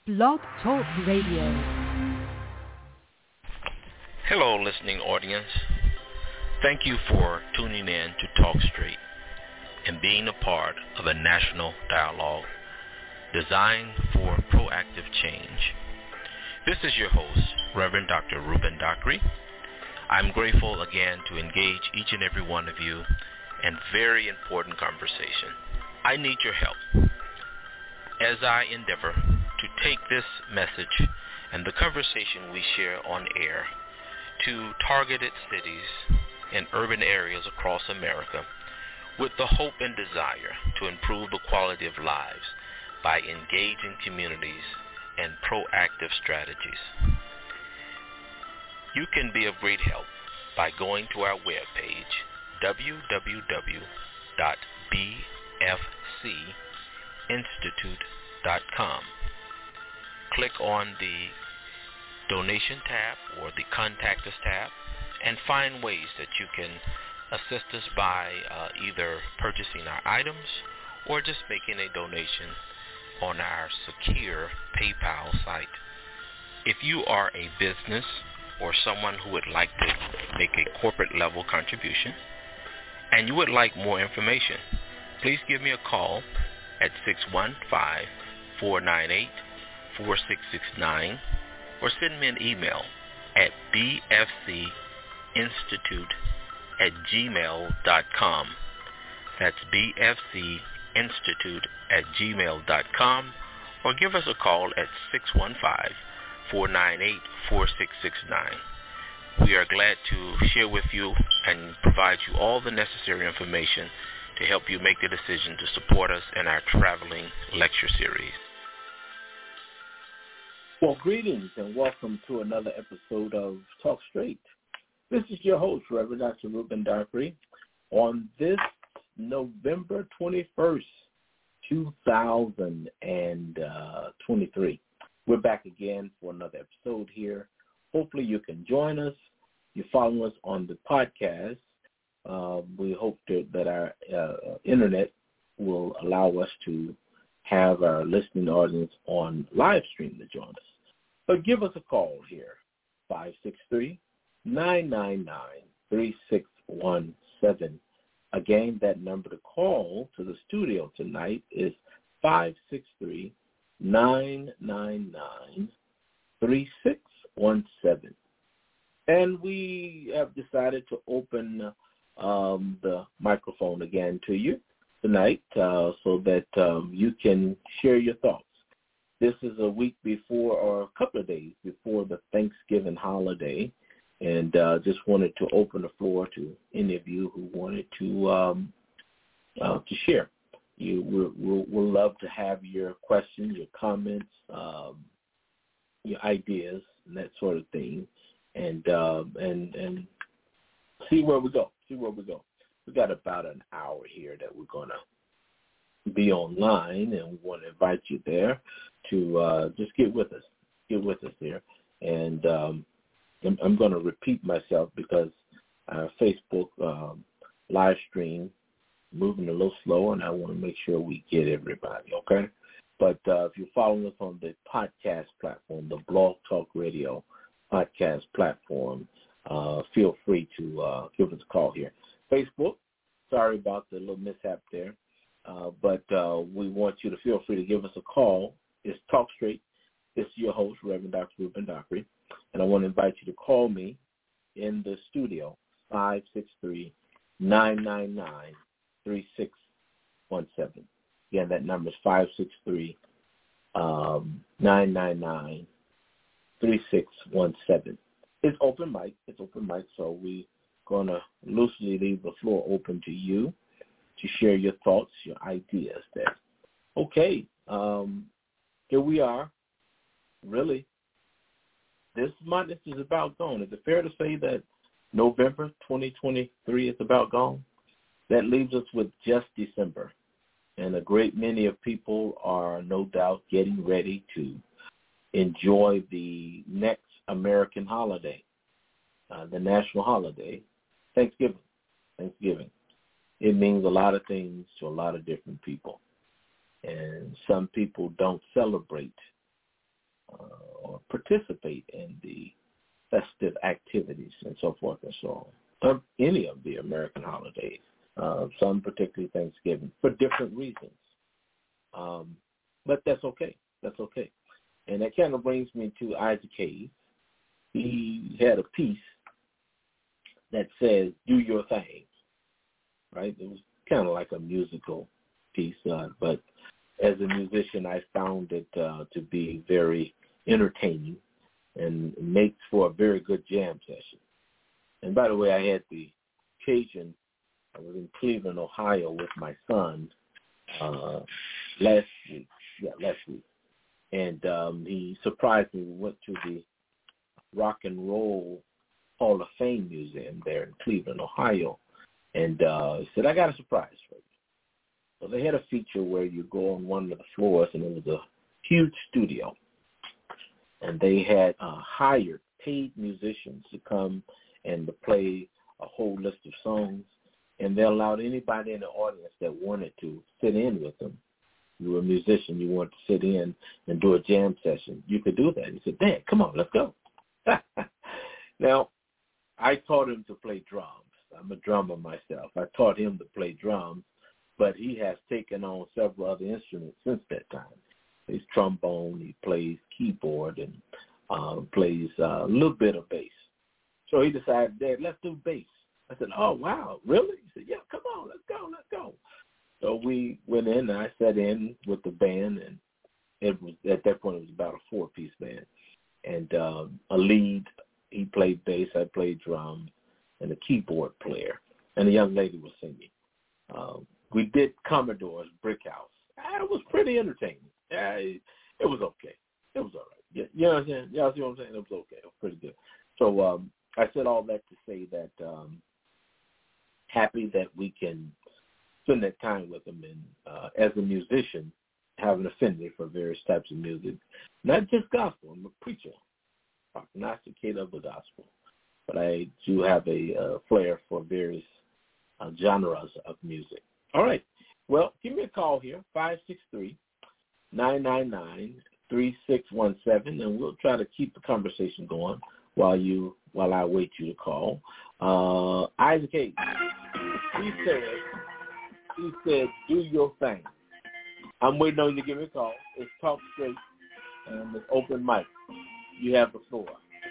Blog Talk Radio. Hello, listening audience. Thank you for tuning in to Talk Straight and being a part of a national dialogue designed for proactive change. This is your host, Reverend Dr. Ruben Dockery. I'm grateful again to engage each and every one of you in very important conversation. I need your help as I endeavor to take this message and the conversation we share on air to targeted cities and urban areas across America with the hope and desire to improve the quality of lives by engaging communities and proactive strategies. You can be of great help by going to our webpage, www.bfcinstitute.com. Click on the donation tab or the contact us tab and find ways that you can assist us by either purchasing our items or just making a donation on our secure PayPal site. If you are a business or someone who would like to make a corporate level contribution and you would like more information, please give me a call at 615-498-4669 or send me an email at bfcinstitute@gmail.com. That's bfcinstitute@gmail.com, or give us a call at 615-498-4669. We are glad to share with you and provide you all the necessary information to help you make the decision to support us in our traveling lecture series. Well, greetings and welcome to another episode of Talk Straight. This is your host, Reverend Dr. Ruben Dockery, on this November 21st, 2023. We're back again for another episode here. Hopefully you can join us. You're following us on the podcast. We hope that our internet will allow us to have our listening audience on live stream to join us. But give us a call here, 563-999-3617. Again, that number to call to the studio tonight is 563-999-3617. And we have decided to open the microphone again to you tonight so that you can share your thoughts. This is a week before, or a couple of days before the Thanksgiving holiday, and just wanted to open the floor to any of you who wanted to share. We'll love to have your questions, your comments, your ideas, and that sort of thing, and see where we go. We got about an hour here that we're gonna be online, and we want to invite you there to just get with us there. And I'm going to repeat myself because our Facebook live stream moving a little slow, and I want to make sure we get everybody, okay? But if you're following us on the podcast platform, the Blog Talk Radio podcast platform, feel free to give us a call here. Facebook, sorry about the little mishap there, but we want you to feel free to give us a call. It's Talk Straight. It's your host, Reverend Dr. Ruben Dockery, and I want to invite you to call me in the studio, 563-999-3617. Again, that number is 563-999-3617. It's open mic, so we're going to loosely leave the floor open to you to share your thoughts, your ideas there. Okay, here we are. Really, this month is about gone. Is it fair to say that November 2023 is about gone? That leaves us with just December. And a great many of people are no doubt getting ready to enjoy the next American holiday, the national holiday, Thanksgiving. It means a lot of things to a lot of different people. And some people don't celebrate or participate in the festive activities and so forth and so on, of any of the American holidays, some particularly Thanksgiving, for different reasons. But that's okay. That's okay. And that kind of brings me to Isaac Hayes. He had a piece that says, "Do your thing," right? It was kind of like a musical piece, but as a musician, I found it to be very entertaining and makes for a very good jam session. And by the way, I had the occasion, I was in Cleveland, Ohio with my son last week. And he surprised me. We went to the Rock and Roll Hall of Fame Museum there in Cleveland, Ohio. And he said, "I got a surprise for you." So they had a feature where you go on one of the floors, and it was a huge studio. And they had hired paid musicians to come and to play a whole list of songs. And they allowed anybody in the audience that wanted to sit in with them. You were a musician, you wanted to sit in and do a jam session, you could do that. He said, "Dad, come on, let's go." Now, I taught him to play drums. I'm a drummer myself. I taught him to play drums, but he has taken on several other instruments since that time. He plays trombone, he plays keyboard, and plays a little bit of bass. So he decided, "Dad, let's do bass." I said, "Oh, wow, really?" He said, "Yeah, come on, let's go. So we went in, and I sat in with the band, and it was at that point it was about a 4-piece band. And a lead, he played bass, I played drums, and a keyboard player, and a young lady was singing. We did Commodore's Brick House. It was pretty entertaining. It was okay. It was all right. You know what I'm saying? Y'all see what I'm saying? It was okay. It was pretty good. So I said all that to say that happy that we can spend that time with them, and as a musician, have an affinity for various types of music, not just gospel. I'm a preacher, prognosticator of the gospel, but I do have a flair for various genres of music. All right. Well, give me a call here, 563-999-3617, and we'll try to keep the conversation going while I wait you to call. Isaac Hayes, he said, "Do your thing." I'm waiting on you to give me a call. It's Talk Straight, and it's open mic. You have the floor.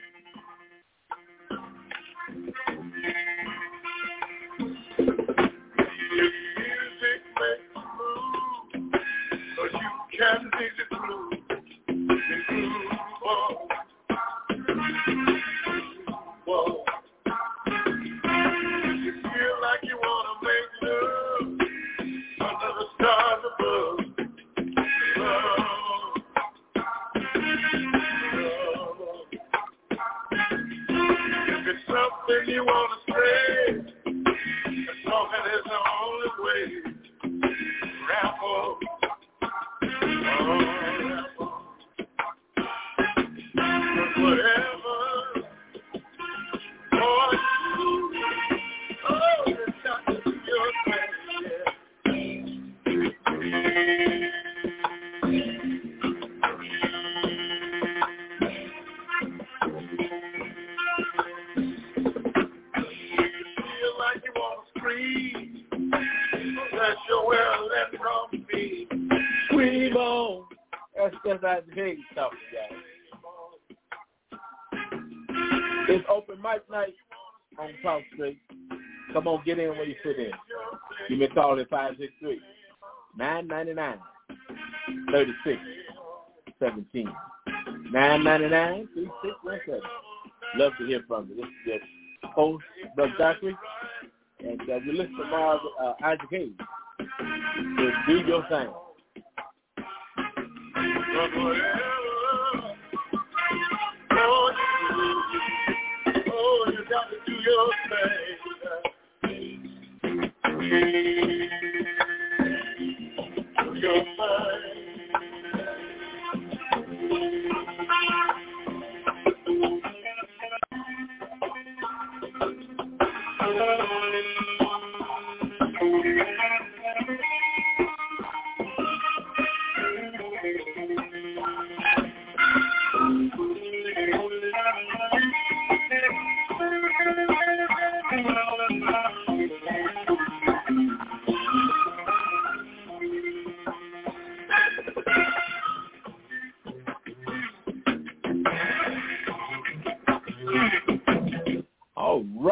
Can be the groove, whoa. You feel like you want to make love under the stars above. Love. If it's something you want to say, talking is the only way. Rap up. Whatever, boy, it's got to be your thing, Feel like you want to scream, that's your way of letting from me. Scream on. That's Isaac Hayes talking, guys. It's open mic night on Talk Straight. Come on, get in where you fit in. You may call at 563-999-3617. 999-3617. Love to hear from you. This is your host, Brother Dockery. And we listen to Isaac Hayes. So do your thing. Oh, you got to do your thing. Do your thing.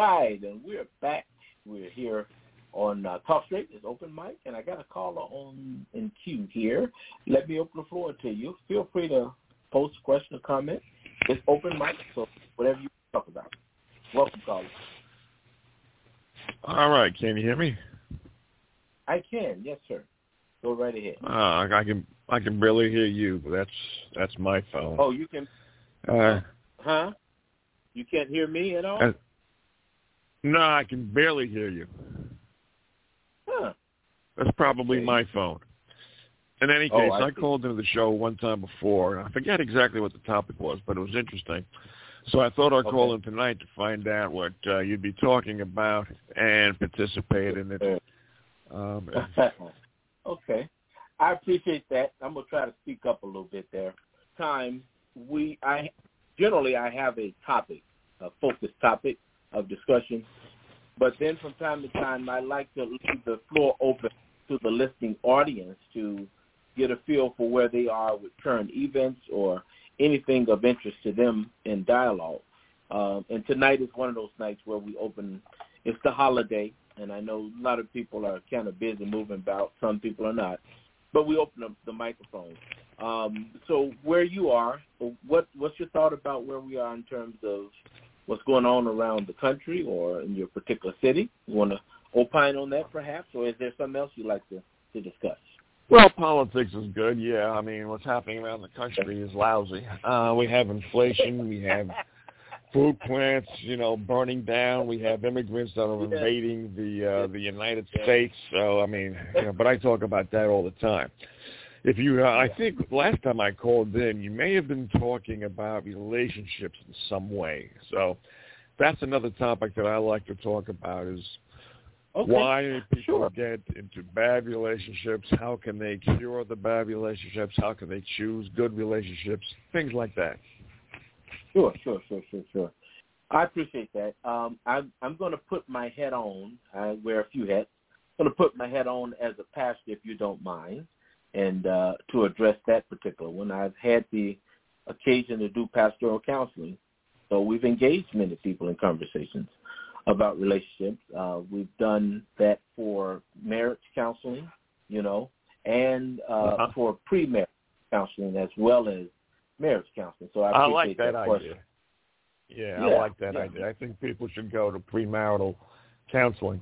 right, and we're back. We're here on Talk Straight. It's open mic, and I got a caller on in queue here. Let me open the floor to you. Feel free to post a question or comment. It's open mic, so whatever you talk about. Welcome, caller. All right, can you hear me? I can, yes, sir. Go right ahead. I can barely hear you. That's my phone. Oh, you can. Huh? You can't hear me at all? No, I can barely hear you. Huh. That's probably Okay. my phone. In any case, I see. called into the show one time before. I forget exactly what the topic was, but it was interesting. So I thought I'd call in tonight to find out what you'd be talking about and participate in it. Okay. I appreciate that. I'm going to try to speak up a little bit there. I have a topic, a focused topic of discussion, but then from time to time I like to leave the floor open to the listening audience to get a feel for where they are with current events or anything of interest to them in dialogue. And tonight is one of those nights where we open. It's the holiday, and I know a lot of people are kind of busy moving about. Some people are not. But we open up the microphone. So where you are, what's your thought about where we are in terms of what's going on around the country or in your particular city? You want to opine on that perhaps, or is there something else you'd like to discuss? Well, politics is good, yeah. I mean, what's happening around the country is lousy. We have inflation. We have food plants, burning down. We have immigrants that are invading the United States. So, I mean, but I talk about that all the time. If you, I think last time I called in, you may have been talking about relationships in some way. So that's another topic that I like to talk about is why people get into bad relationships, how can they cure the bad relationships, how can they choose good relationships, things like that. Sure. I appreciate that. I'm going to put my hat on. I wear a few hats. I'm going to put my hat on as a pastor, if you don't mind, and to address that particular one. I've had the occasion to do pastoral counseling, so we've engaged many people in conversations about relationships. We've done that for marriage counseling, and for pre-marriage counseling as well as marriage counseling. So I like that idea. Question. Yeah, I like that idea. I think people should go to premarital counseling.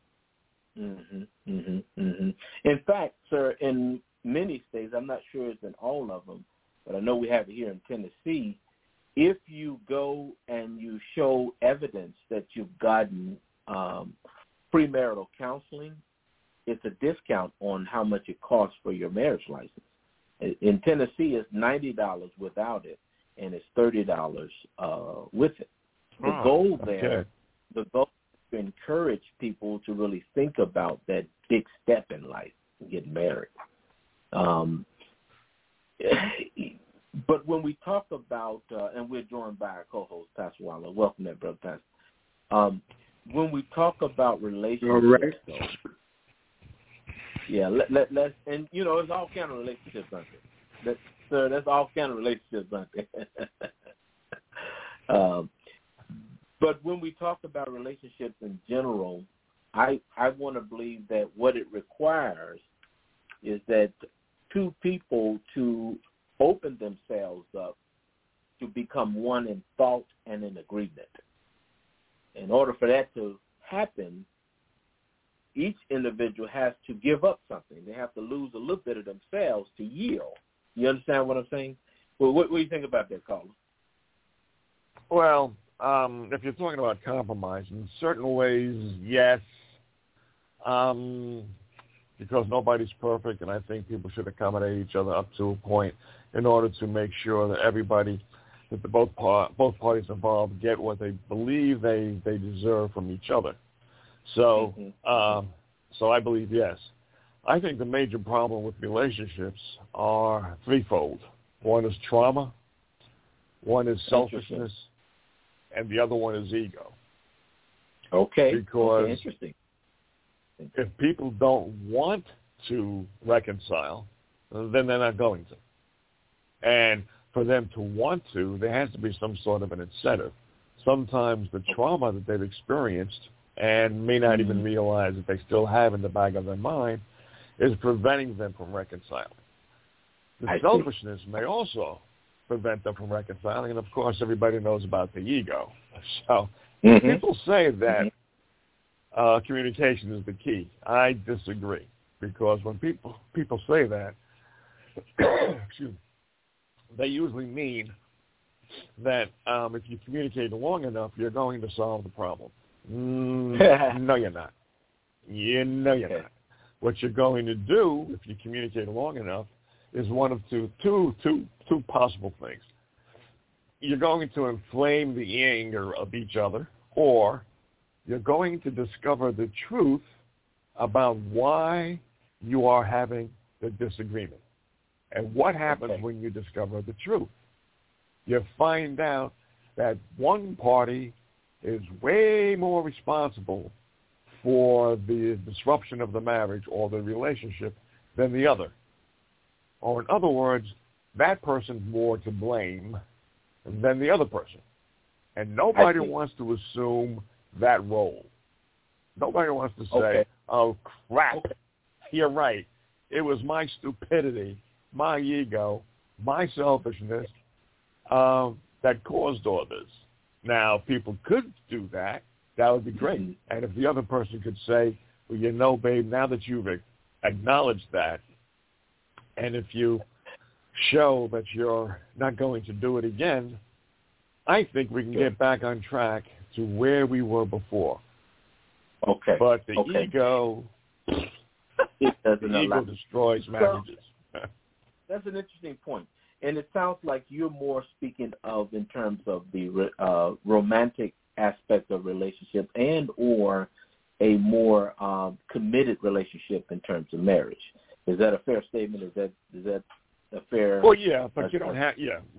In fact, sir, in many states, I'm not sure it's in all of them, but I know we have it here in Tennessee, if you go and you show evidence that you've gotten premarital counseling, it's a discount on how much it costs for your marriage license. In Tennessee, it's $90 without it, and it's $30 with it. The goal there, the goal is to encourage people to really think about that big step in life, getting married. But when we talk about, and we're joined by our co-host, Pastor Waller. Welcome there, Brother Pastor. When we talk about relationships, though, let's, and it's all kind of relationships, aren't they? Sir, that's all kind of relationships, aren't they? But when we talk about relationships in general, I want to believe that what it requires is that two people to open themselves up to become one in thought and in agreement. In order for that to happen, each individual has to give up something. They have to lose a little bit of themselves to yield. You understand what I'm saying? Well, what do you think about that, caller? Well, if you're talking about compromise, in certain ways, yes, because nobody's perfect, and I think people should accommodate each other up to a point in order to make sure that that both parties involved get what they believe they deserve from each other. So, so I believe yes. I think the major problem with relationships are threefold. One is trauma, one is selfishness, and the other one is ego. Okay. Because interesting. If people don't want to reconcile, then they're not going to. And for them to want to, there has to be some sort of an incentive. sometimes the trauma that they've experienced and may not even realize that they still have in the back of their mind is preventing them from reconciling. The selfishness may also prevent them from reconciling, and of course everybody knows about the ego. So people say that communication is the key. I disagree, because when people say that, excuse me, they usually mean that if you communicate long enough, you're going to solve the problem. No, you're not. You're not. What you're going to do if you communicate long enough is one of two possible things. You're going to inflame the anger of each other, or you're going to discover the truth about why you are having the disagreement. And what happens when you discover the truth? You find out that one party is way more responsible for the disruption of the marriage or the relationship than the other. Or in other words, that person's more to blame than the other person. And nobody wants to assume that role. Nobody wants to say, oh, crap, you're right. It was my stupidity, my ego, my selfishness that caused all this. Now, if people could do that, that would be great. And if the other person could say, well, you know, babe, now that you've acknowledged that, and if you show that you're not going to do it again, I think we can get back on track to where we were before. Okay. But the ego, destroys marriages. That's an interesting point. And it sounds like you're more speaking of in terms of the romantic aspect of relationship and or a more committed relationship in terms of marriage. Is that a fair statement? Is that a fair? Well, yeah, but you don't have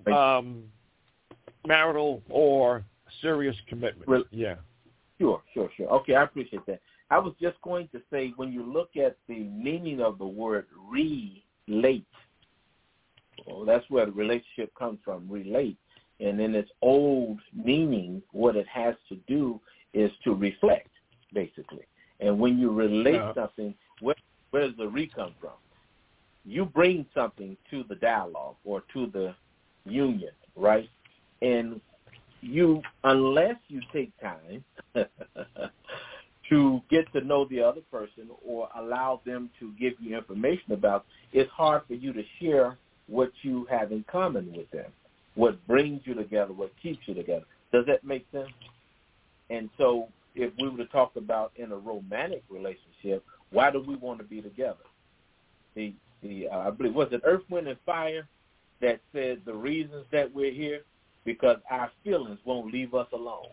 marital or serious commitment. Sure. Okay, I appreciate that. I was just going to say, when you look at the meaning of the word relate, well, that's where the relationship comes from, relate. And in its old meaning, what it has to do is to reflect, basically. And when you relate something, where does the re come from? You bring something to the dialogue or to the union, right? And you, unless you take time to get to know the other person or allow them to give you information about, it's hard for you to share what you have in common with them, what brings you together, what keeps you together. Does that make sense? And so if we were to talk about in a romantic relationship, why do we want to be together? I believe, was it Earth, Wind, and Fire that said the reasons that we're here? Because our feelings won't leave us alone.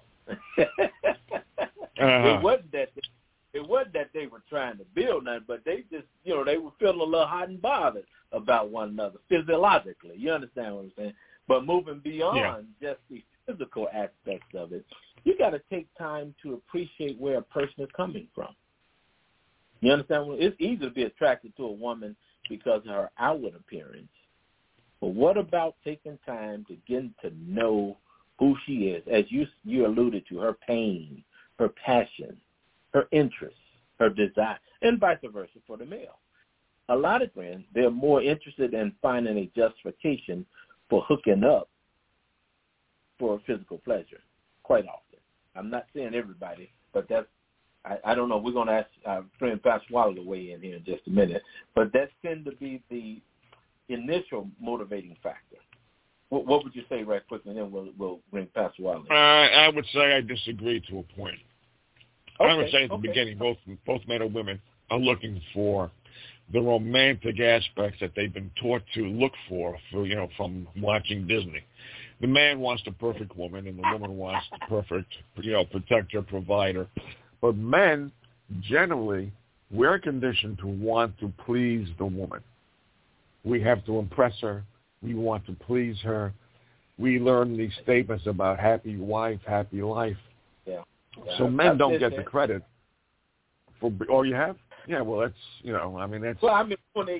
It wasn't that they were trying to build nothing, but they just, they were feeling a little hot and bothered about one another physiologically. You understand what I'm saying? But moving beyond just the physical aspects of it, you got to take time to appreciate where a person is coming from. You understand? It's easy to be attracted to a woman because of her outward appearance. But what about taking time to get to know who she is, as you alluded to, her pain, her passion, her interests, her desire, and vice versa for the male. A lot of men, they're more interested in finding a justification for hooking up for physical pleasure, quite often. I'm not saying everybody, but that's, I don't know. We're going to ask our friend Pastor Waller to weigh in here in just a minute. But that tends to be the initial motivating factor. What would you say right quickly, and then we'll bring Pastor Waller in. I would say I disagree to a point. I would say at the beginning, both men and women are looking for the romantic aspects that they've been taught to look for from watching Disney. The man wants the perfect woman, and the woman wants the perfect, protector, provider. But men, generally, we're conditioned to want to please the woman. We have to impress her. We want to please her. We learn these statements about happy wife, happy life. Yeah. So men don't get the credit for. Oh, you have? Yeah. Well, that's that's. Well,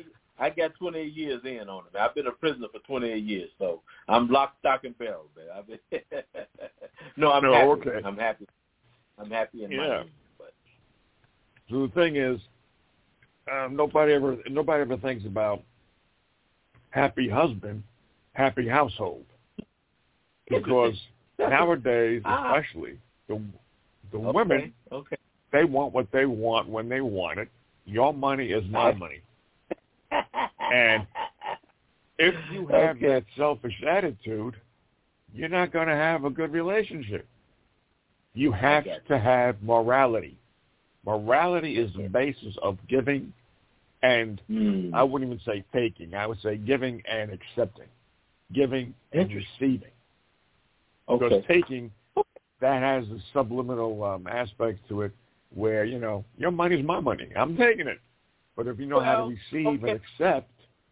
I got 28 years in on it. I've been a prisoner for 28 years, so I'm lock, stock, and barrel, man. I'm happy. Okay. I'm happy in my room. But. So the thing is, nobody ever thinks about happy husband, happy household, because nowadays, especially the women, they want what they want when they want it. Your money is my money. And if you have that selfish attitude, you're not going to have a good relationship. You have to have morality. Morality is the basis of giving and I wouldn't even say taking. I would say giving and accepting. Giving and receiving. Because taking, that has a subliminal aspect to it where, your money's my money. I'm taking it. But if you know how to receive and accept,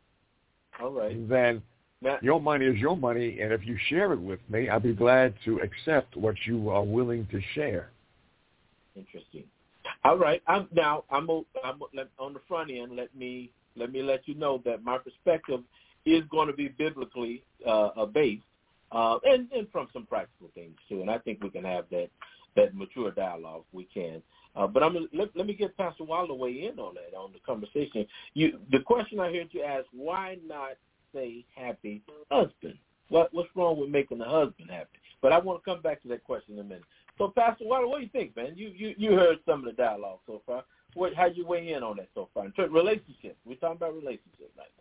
then your money is your money, and if you share it with me, I'll be glad to accept what you are willing to share. Interesting. All right. I'm on the front end. Let me let you know that my perspective is going to be biblically based, and from some practical things too. And I think we can have that mature dialogue. We can. But let me get Pastor Waller weigh in on that, on the conversation. The question I heard you ask: why not say happy husband? What's wrong with making the husband happy? But I want to come back to that question in a minute. So, Pastor Waller, what do you think, man? You heard some of the dialogue so far. How you weigh in on that so far? In terms of relationships, we're talking about relationships right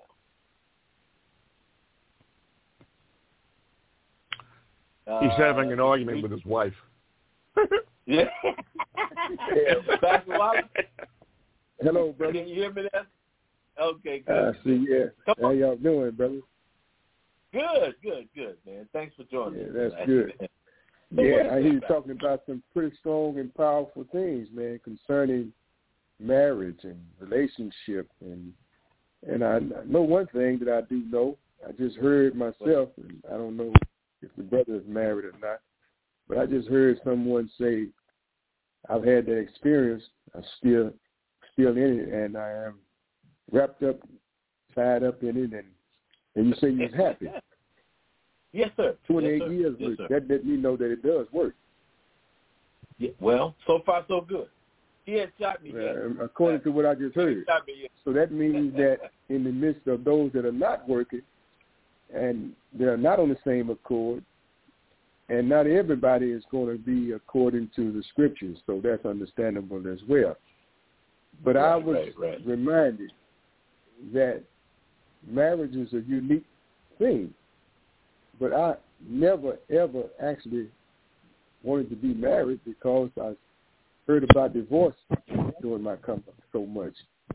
now. He's having an argument with his wife. Yeah. Pastor Waller? Hello, brother. Can you hear me there? Okay, good. See, yeah. How y'all doing, brother? Good, man. Thanks for joining us. That's good. Yeah, I hear you talking about some pretty strong and powerful things, man, concerning marriage and relationship. And I know one thing that I do know. I just heard myself, and I don't know if the brother is married or not, but I just heard someone say, I've had that experience. I'm still in it, and I am wrapped up, tied up in it, and you say you're happy. Yes, sir. 28 years, yes, that let me know that it does work. Yeah, well, so far so good. He had shot me yet. According to what I just heard. So that means that in the midst of those that are not working and they're not on the same accord, and not everybody is going to be according to the scriptures, so that's understandable as well. But I was reminded that marriage is a unique thing. But I never, ever actually wanted to be married because I heard about divorce during my company so much.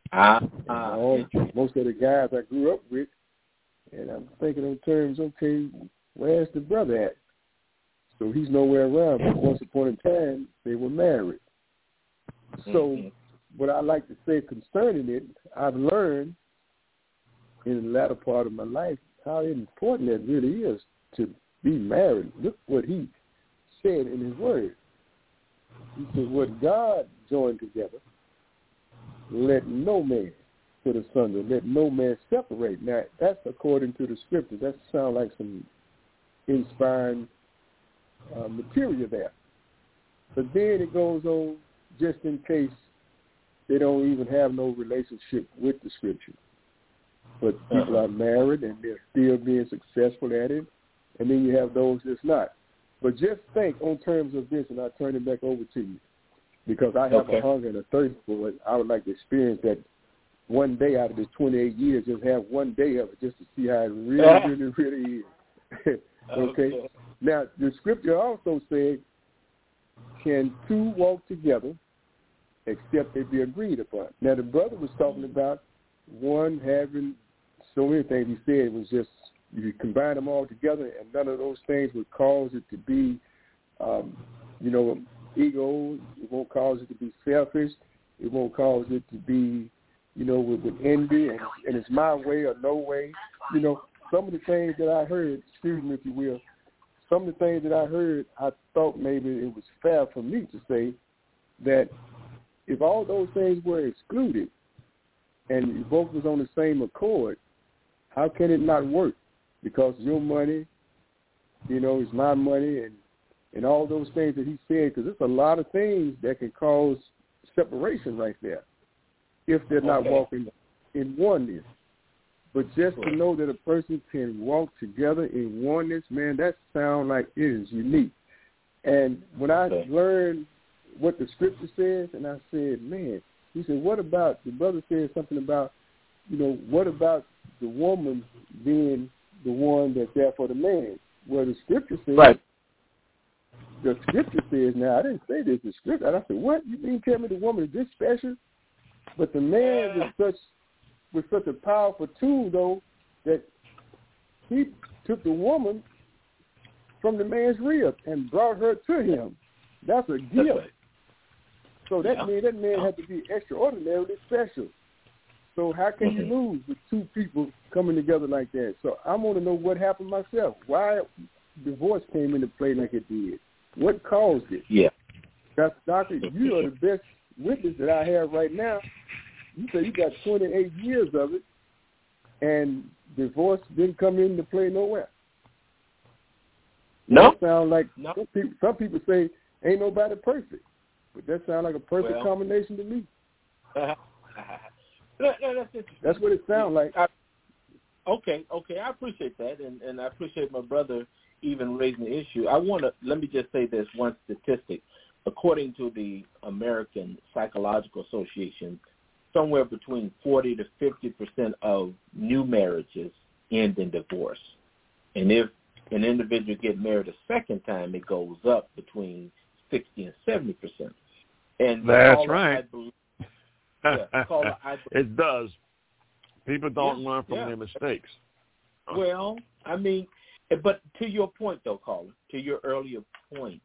Most of the guys I grew up with, and I'm thinking in terms, okay, where's the brother at? So he's nowhere around, but once upon a time, they were married. So what I like to say concerning it, I've learned in the latter part of my life how important that really is to be married. Look what he said in his word. He said, what God joined together, let no man put asunder, let no man separate. Now, that's according to the scriptures. That sounds like some inspiring material there. But then it goes on, just in case they don't even have no relationship with the scripture. But people are married and they're still being successful at it. And then you have those that's not. But just think on terms of this, and I'll turn it back over to you, because I have a hunger and a thirst for it. I would like to experience that one day out of the 28 years, just have one day of it just to see how it really is. Okay? Now, the scripture also said, can two walk together except they be agreed upon? Now, the brother was talking about one having so many things. He said it was just, you combine them all together, and none of those things would cause it to be, ego. It won't cause it to be selfish. It won't cause it to be, with envy, and it's my way or no way. Some of the things that I heard, excuse me if you will, some of the things that I heard, I thought maybe it was fair for me to say that if all those things were excluded, and you both was on the same accord, how can it not work? Because your money, is my money, and all those things that he said, because there's a lot of things that can cause separation right there if they're not walking in oneness. But just to know that a person can walk together in oneness, man, that sounds like it is unique. And when I learned what the scripture says, and I said, man, he said, what about, the brother said something about, what about the woman being the one that's there for the man? Well, the scripture says, the scripture says, now, I didn't say this, the scripture, and I said, what? You mean tell me the woman is this special? But the man was such a powerful tool, though, that he took the woman from the man's rib and brought her to him. That's a gift. So that means that man had to be extraordinarily special. So how can you lose with two people coming together like that? So I want to know what happened myself. Why divorce came into play like it did. What caused it? Yeah. Doctor, you are the best witness that I have right now. You say you got 28 years of it, and divorce didn't come into play nowhere. No. That sounds like some people say ain't nobody perfect, but that sounds like a perfect combination to me. No, that's interesting. That's what it sounds like. Okay, I appreciate that, and I appreciate my brother even raising the issue. Let me just say this one statistic. According to the American Psychological Association, somewhere between 40 to 50% of new marriages end in divorce. And if an individual gets married a second time, it goes up between 60 and 70%. And that's right. I it does. People don't learn from their mistakes. Well, I mean, but to your point, though, caller, to your earlier point,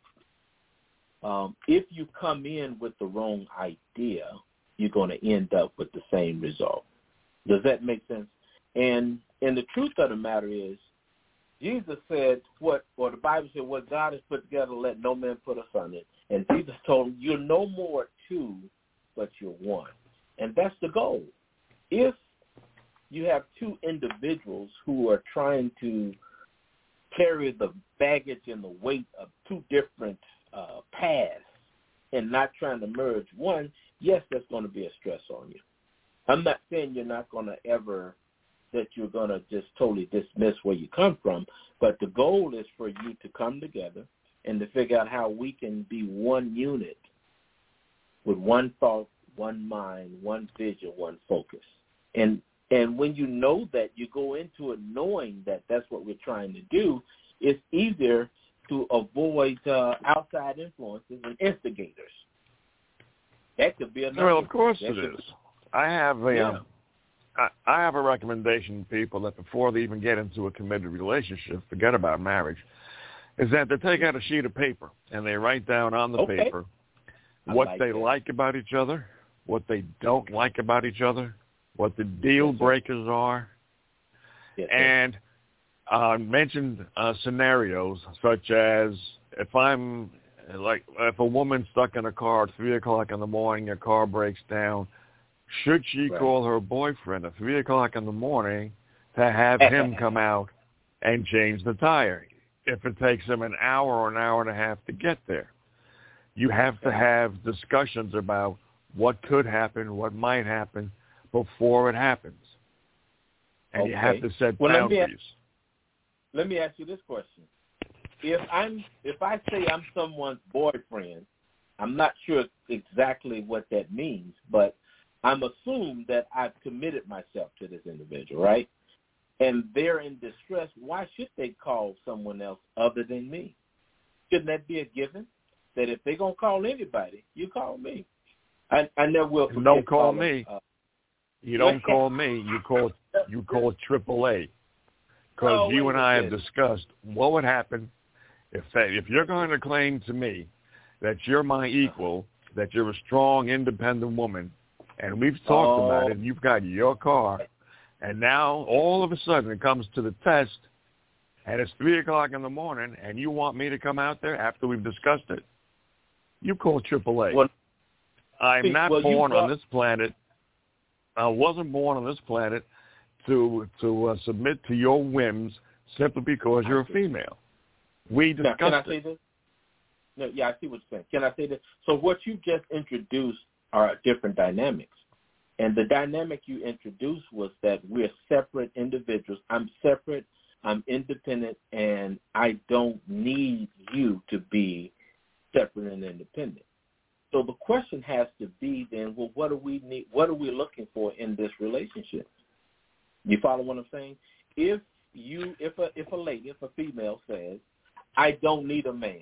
if you come in with the wrong idea, you're going to end up with the same result. Does that make sense? And the truth of the matter is, Jesus said the Bible said, what God has put together, let no man put asunder. And Jesus told him, you're no more two, but you're one. And that's the goal. If you have two individuals who are trying to carry the baggage and the weight of two different paths and not trying to merge one, yes, that's going to be a stress on you. I'm not saying you're not going to that you're going to just totally dismiss where you come from, but the goal is for you to come together and to figure out how we can be one unit with one thought, one mind, one vision, one focus. And when you know that, you go into it knowing that that's what we're trying to do, it's easier to avoid outside influences and instigators. That could be another. Well, of course it is. I have a recommendation to people that before they even get into a committed relationship, forget about marriage, is that they take out a sheet of paper and they write down on the paper what they like about each other, what they don't like about each other, what the deal breakers are, and mentioned scenarios such as if a woman's stuck in a car at 3 o'clock in the morning, her car breaks down, should she call her boyfriend at 3 o'clock in the morning to have him come out and change the tire if it takes him an hour or an hour and a half to get there? You have to have discussions about what could happen, what might happen before it happens. And you have to set boundaries. Let me ask you this question. If I say I'm someone's boyfriend, I'm not sure exactly what that means, but I'm assumed that I've committed myself to this individual, right? And they're in distress. Why should they call someone else other than me? Shouldn't that be a given? That if they're going to call anybody, you call me. I never will forget. Don't call me. You don't call me. You call AAA. Because you and I have discussed what would happen if you're going to claim to me that you're my equal, that you're a strong, independent woman, and we've talked about it, and you've got your car, and now all of a sudden it comes to the test, and it's 3 o'clock in the morning, and you want me to come out there after we've discussed it, you call AAA. I'm not born on this planet. wasn't born on this planet to submit to your whims simply because you're a female. We discussed Can I say this? No, yeah, I see what you're saying. Can I say this? So what you just introduced are different dynamics. And the dynamic you introduced was that we're separate individuals. I'm separate, I'm independent, and I don't need you to be separate and independent. So the question has to be then, well, what do we need? What are we looking for in this relationship? You follow what I'm saying? If a female says, I don't need a man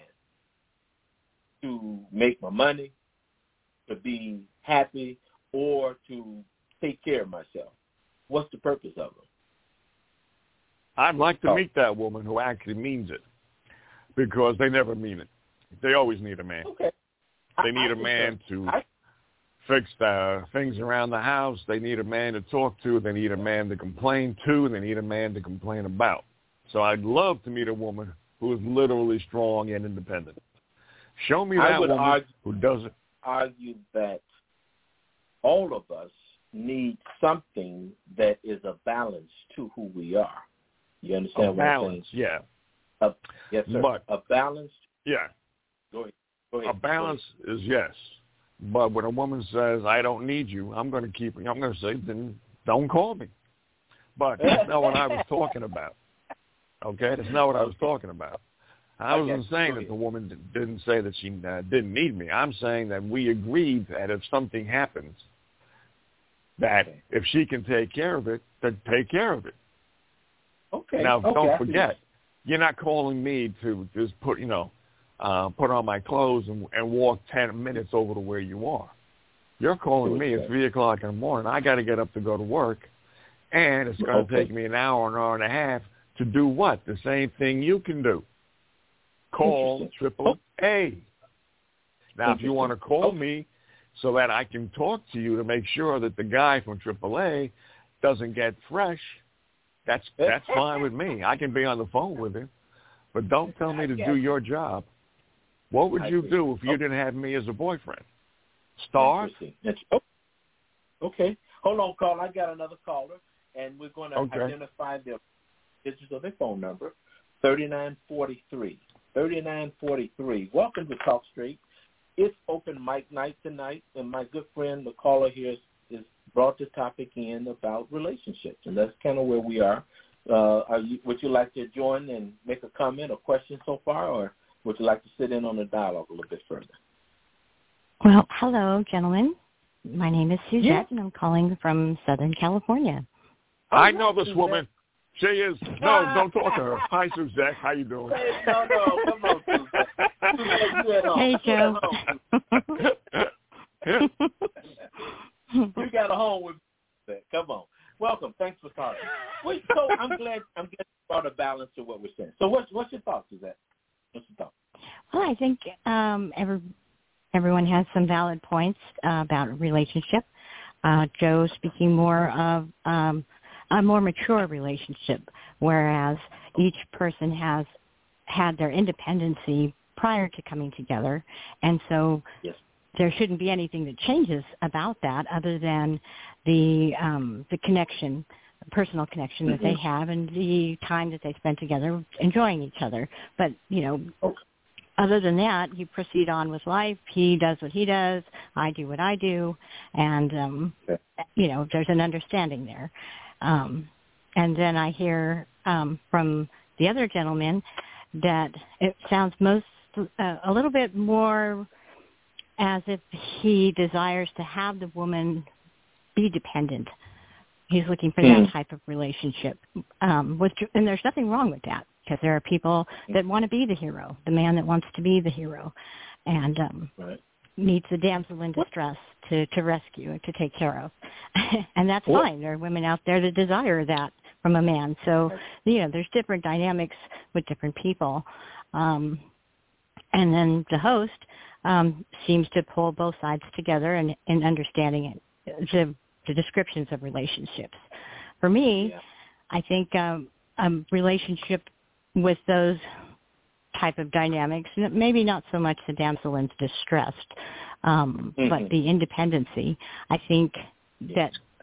to make my money, to be happy, or to take care of myself, what's the purpose of them? I'd like to meet that woman who actually means it, because they never mean it. They always need a man. Okay. They need a man to fix the things around the house. They need a man to talk to. They need a man to complain to. They need a man to complain about. So I'd love to meet a woman who is literally strong and independent. Show me that woman who doesn't. Argue that all of us need something that is a balance to who we are. You understand what I'm saying? Yeah. Yes, sir. But, a balance. Yeah. Go ahead. A balance is yes. But when a woman says, I don't need you, I'm going to say, then don't call me. But that's not what I was talking about. Okay? That's not what I was talking about. I wasn't saying that the woman didn't say that she didn't need me. I'm saying that we agreed that if something happens, that if she can take care of it, then take care of it. Okay. Now, don't forget, you're not calling me to just put on my clothes and walk 10 minutes over to where you are. You're calling me at 3 o'clock in the morning. I got to get up to go to work, and it's going to take me an hour and a half to do what? The same thing you can do. Call AAA. Now, if you want to call me so that I can talk to you to make sure that the guy from AAA doesn't get fresh, that's fine with me. I can be on the phone with him, but don't tell me to do your job. What would you do if you didn't have me as a boyfriend? Starve? Okay. Hold on, Carl. I got another caller, and we're going to identify the digits of their phone number, 3943. 3943. Welcome to Talk Straight. It's open mic night tonight, and my good friend, the caller here, is brought the topic in about relationships, and that's kind of where we are. Would you like to join and make a comment or question so far, or would you like to sit in on the dialogue a little bit further? Well, hello, gentlemen. My name is Suzette, and I'm calling from Southern California. I know this woman. She is. No, don't talk to her. Hi, Suzette. How you doing? No, come on, Suzette. Hey, Joe. You got a home with that. Come on. Welcome. Thanks for calling. So I'm glad you brought a balance to what we're saying. So what's your thoughts, Suzette? What's your thoughts? Well, I think everyone has some valid points about a relationship. Joe speaking more of a more mature relationship, whereas each person has had their independency prior to coming together, and so there shouldn't be anything that changes about that other than the connection, the personal connection that they have and the time that they spend together enjoying each other. But, other than that, you proceed on with life. He does what he does. I do what I do. And, there's an understanding there. And then I hear from the other gentleman that it sounds a little bit more as if he desires to have the woman be dependent. He's looking for that type of relationship. And there's nothing wrong with that, because there are people that want to be the hero, the man that wants to be the hero, and needs the damsel in distress to rescue and to take care of. And that's fine. There are women out there that desire that from a man. So, there's different dynamics with different people. And then the host seems to pull both sides together and understanding it, the descriptions of relationships. For me, I think a relationship with those type of dynamics, maybe not so much the damsel in distress, but the independency. I think that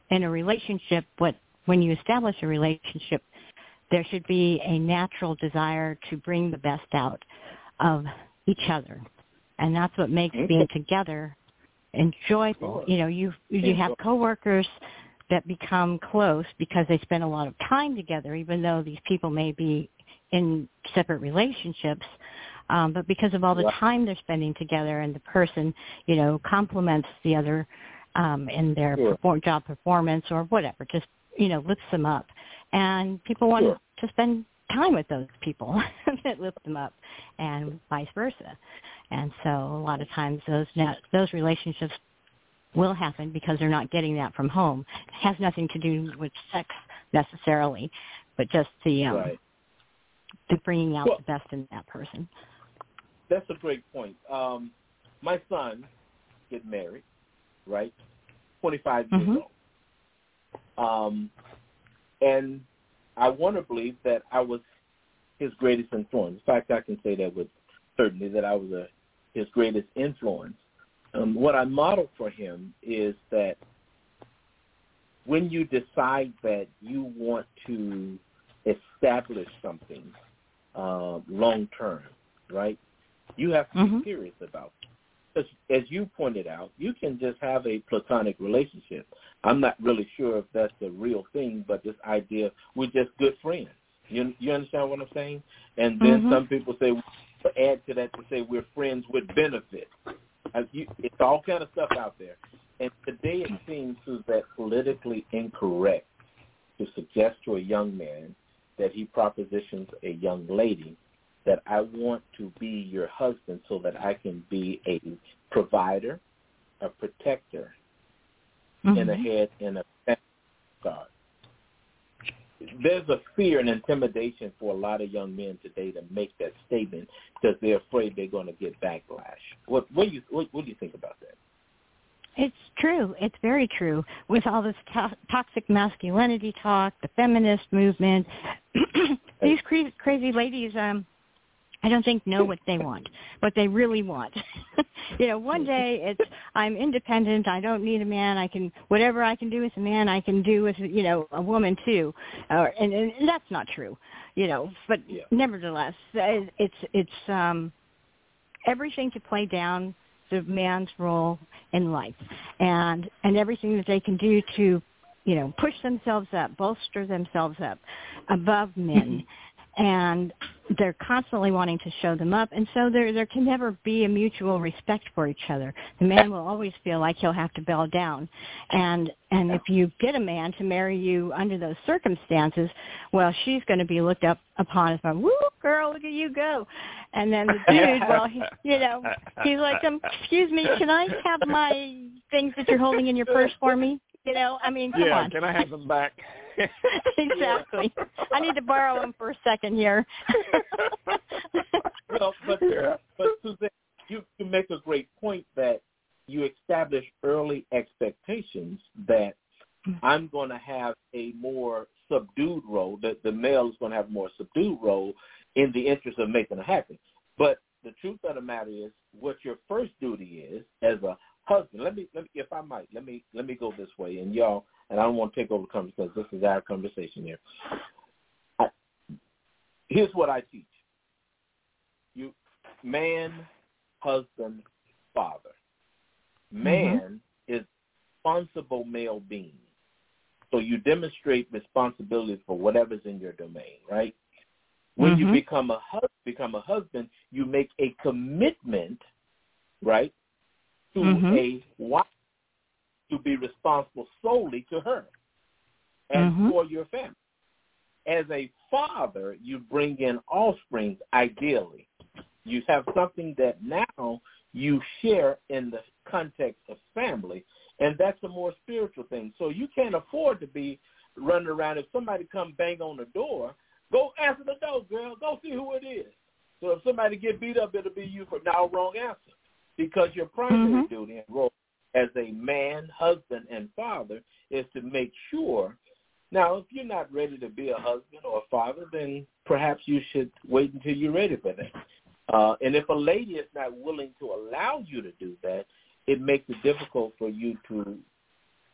in a relationship, when you establish a relationship, there should be a natural desire to bring the best out of each other. And that's what makes being together enjoyable. Sure. You know, you have coworkers that become close because they spend a lot of time together, even though these people may be in separate relationships. But because of all the time they're spending together, and the person, you know, complements the other in their job performance or whatever, just, you know, lifts them up. And people want to spend time with those people that lift them up, and vice versa. And so a lot of times those relationships will happen because they're not getting that from home. It has nothing to do with sex necessarily, but just the bringing out the best in that person. That's a great point. My son get married, right? 25 years old. And I want to believe that I was his greatest influence. In fact, I can say that with certainty, that I was his greatest influence. What I modeled for him is that when you decide that you want to establish something long term, right, you have to be serious about it. Because as you pointed out, you can just have a platonic relationship. I'm not really sure if that's the real thing, but this idea, we're just good friends. You understand what I'm saying? And then some people say, add to that to say we're friends with benefit. It's all kind of stuff out there. And today it seems that politically incorrect to suggest to a young man that he propositions a young lady that I want to be your husband so that I can be a provider, a protector, and a head and a guard. There's a fear and intimidation for a lot of young men today to make that statement because they're afraid they're going to get backlash. What do you think about that? It's true. It's very true. With all this toxic masculinity talk, the feminist movement, these crazy ladies, I don't think know what they want, what they really want. You know, one day it's I'm independent, I don't need a man, I can whatever I can do with a man, I can do with, you know, a woman too, and that's not true, you know. But nevertheless, it's everything to play down the man's role in life, and everything that they can do to, you know, push themselves up, bolster themselves up above men. And they're constantly wanting to show them up, and so there can never be a mutual respect for each other. The man will always feel like he'll have to bow down, and if you get a man to marry you under those circumstances, well, she's going to be looked up upon as, woo, girl, look at you go. And then the dude, well, he's like, excuse me, can I have my things that you're holding in your purse for me? You know, I mean, come on. Yeah, can I have them back? Exactly. I need to borrow them for a second here. Well, but Suzanne, you make a great point that you establish early expectations that I'm going to have a more subdued role, that the male is going to have a more subdued role in the interest of making it happen. But the truth of the matter is, what your first duty is as a husband. Let me, if I might, let me go this way, and y'all. And I don't want to take over the conversation because this is our conversation here. Here's what I teach. You, man, husband, father. Man is responsible male being. So you demonstrate responsibility for whatever's in your domain, right? When you become a husband, you make a commitment, right, to a wife, to be responsible solely to her and for your family. As a father, you bring in offspring, ideally. You have something that now you share in the context of family, and that's a more spiritual thing. So you can't afford to be running around. If somebody come bang on the door, go answer the door, girl. Go see who it is. So if somebody get beat up, it'll be you for now. Wrong answer. Because your primary duty and role as a man, husband, and father is to make sure. Now, if you're not ready to be a husband or a father, then perhaps you should wait until you're ready for that. And if a lady is not willing to allow you to do that, it makes it difficult for you to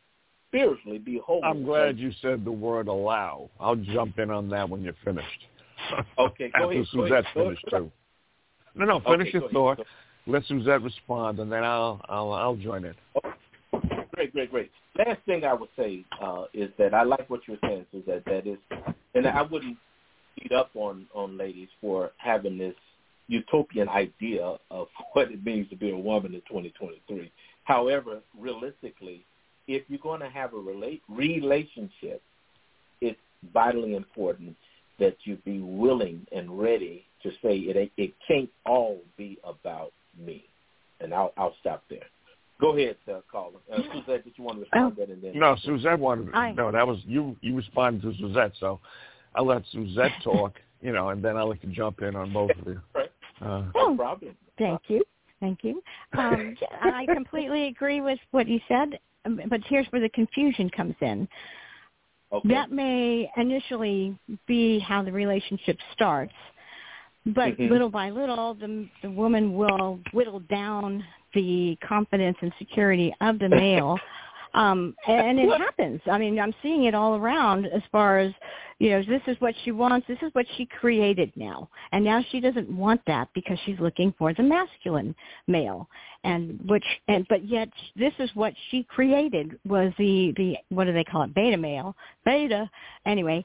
spiritually be whole. I'm glad you said the word allow. I'll jump in on that when you're finished. Okay, go ahead. Suzette's finished too. No, finish your thought. Let Suzette respond, and then I'll join in. Great. Last thing I would say is that I like what you're saying, Suzette. That is, and I wouldn't beat up on ladies for having this utopian idea of what it means to be a woman in 2023. However, realistically, if you're going to have a relationship, it's vitally important that you be willing and ready to say it can't all be about me. And I'll stop there. Go ahead, caller. Suzette, did you want to respond to that? And then no, Suzette wanted. No, that was you. You responded to Suzette, so I'll let Suzette talk. And then I'll let you jump in on both of you. Right. No problem. Thank you. I completely agree with what you said, but here's where the confusion comes in. Okay. That may initially be how the relationship starts, but little by little, the woman will whittle down the confidence and security of the male, and it happens. I mean, I'm seeing it all around as far as, this is what she wants, this is what she created now, and now she doesn't want that because she's looking for the masculine male, but yet this is what she created was the what do they call it, beta male, anyway.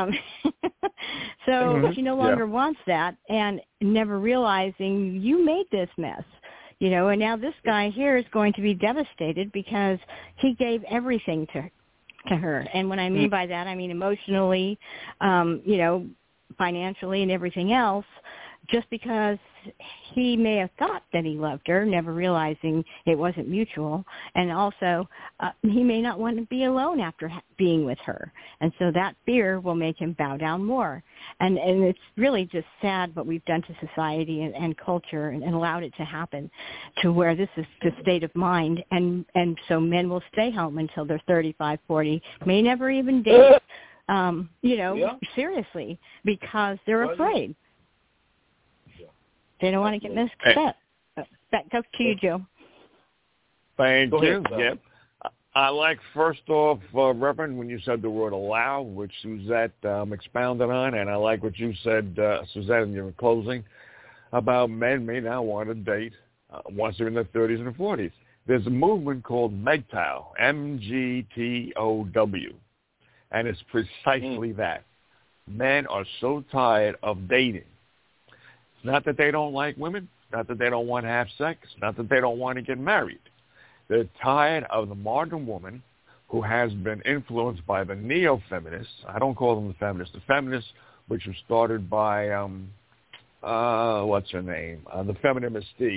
So she no longer wants that, and never realizing you made this mess. And now this guy here is going to be devastated because he gave everything to her. And what I mean by that, I mean emotionally, financially and everything else, just because he may have thought that he loved her, never realizing it wasn't mutual. And also, he may not want to be alone after being with her. And so that fear will make him bow down more. And it's really just sad what we've done to society and culture and allowed it to happen to where this is the state of mind. And so men will stay home until they're 35, 40, may never even date, seriously, because they're afraid. They don't want to get mixed up. Back up to you, Joe. Thank you. Yep. I like, first off, Reverend, when you said the word allow, which Suzette expounded on, and I like what you said, Suzette, in your closing, about men may not want to date once they're in their 30s and 40s. There's a movement called MGTOW, M-G-T-O-W, and it's precisely that. Men are so tired of dating. Not that they don't like women, not that they don't want to have sex, not that they don't want to get married. They're tired of the modern woman who has been influenced by the neo-feminists. I don't call them the feminists which were started by, what's her name? The feminine mystique.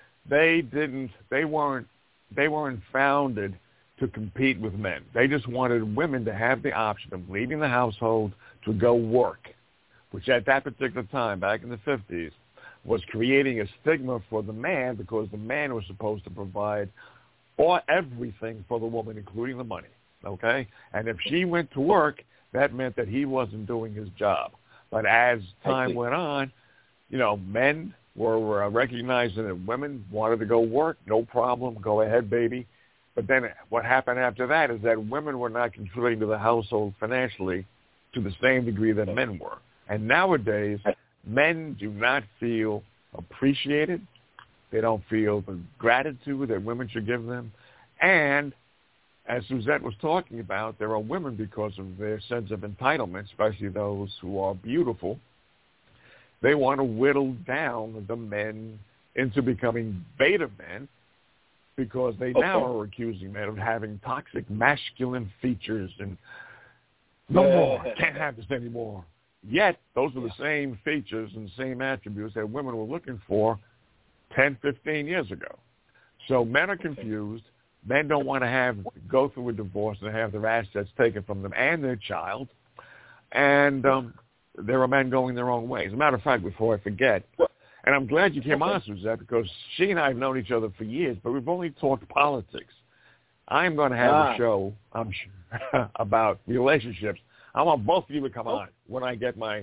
They weren't founded to compete with men. They just wanted women to have the option of leaving the household to go work, which at that particular time, back in the 50s, was creating a stigma for the man because the man was supposed to provide everything for the woman, including the money, okay? And if she went to work, that meant that he wasn't doing his job. But as time went on, men were recognizing that women wanted to go work, no problem, go ahead, baby. But then what happened after that is that women were not contributing to the household financially to the same degree that men were. And nowadays, men do not feel appreciated. They don't feel the gratitude that women should give them. And as Suzette was talking about, there are women, because of their sense of entitlement, especially those who are beautiful, they want to whittle down the men into becoming beta men because they now are accusing men of having toxic masculine features and no more, can't have this anymore. Yet, those are the same features and same attributes that women were looking for 10, 15 years ago. So men are confused. Men don't want to go through a divorce and have their assets taken from them and their child. And there are men going their own way. As a matter of fact, before I forget, and I'm glad you came on, Suzette, because she and I have known each other for years, but we've only talked politics. I'm going to have a show, I'm sure, about relationships. I want both of you to come on when I get my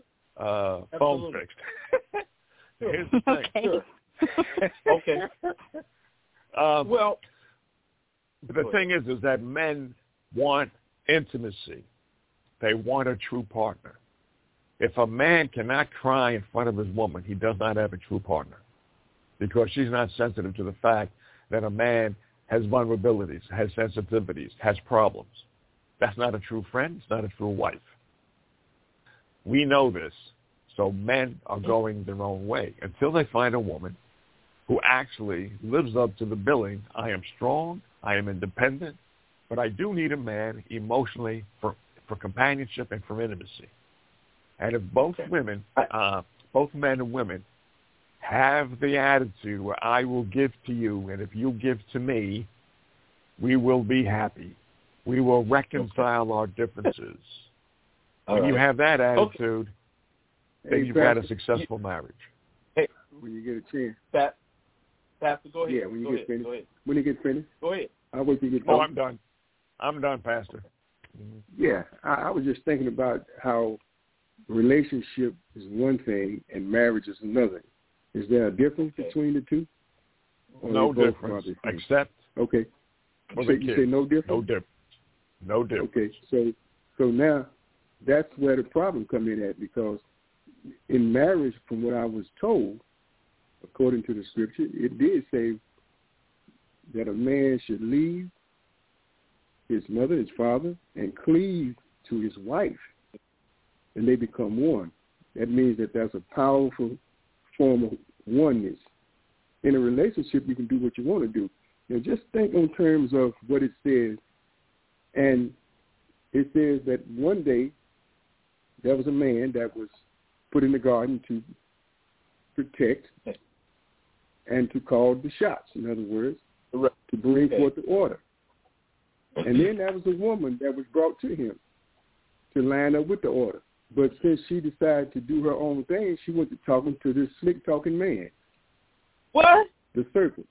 phone fixed. Here's the thing. Okay. Sure. Okay. Well, the thing is that men want intimacy. They want a true partner. If a man cannot cry in front of his woman, he does not have a true partner, because she's not sensitive to the fact that a man has vulnerabilities, has sensitivities, has problems. That's not a true friend. It's not a true wife. We know this, so men are going their own way until they find a woman who actually lives up to the billing. I am strong, I am independent, but I do need a man emotionally for companionship and for intimacy. And if both women, both men and women, have the attitude where I will give to you, and if you give to me, we will be happy. We will reconcile our differences. When you have that attitude, then you've had a successful marriage. Hey, when you get a chance. Pastor, go ahead. Yeah, when you get finished. When you get finished. Go ahead. I'll wait till you get finished. I'm done. I'm done, Pastor. Yeah, I was just thinking about how relationship is one thing and marriage is another. Is there a difference between the two? No difference, except okay. You say no difference? No difference. No difference. Okay, so now that's where the problem comes in at, because in marriage, from what I was told, according to the scripture, it did say that a man should leave his mother, his father, and cleave to his wife, and they become one. That means that there's a powerful form of oneness. In a relationship, you can do what you want to do. Now, just think in terms of what it says. And it says that one day there was a man that was put in the garden to protect and to call the shots, in other words, to bring forth the order. And then there was a woman that was brought to him to line up with the order. But since she decided to do her own thing, she went to talking to this slick-talking man. What? The serpent.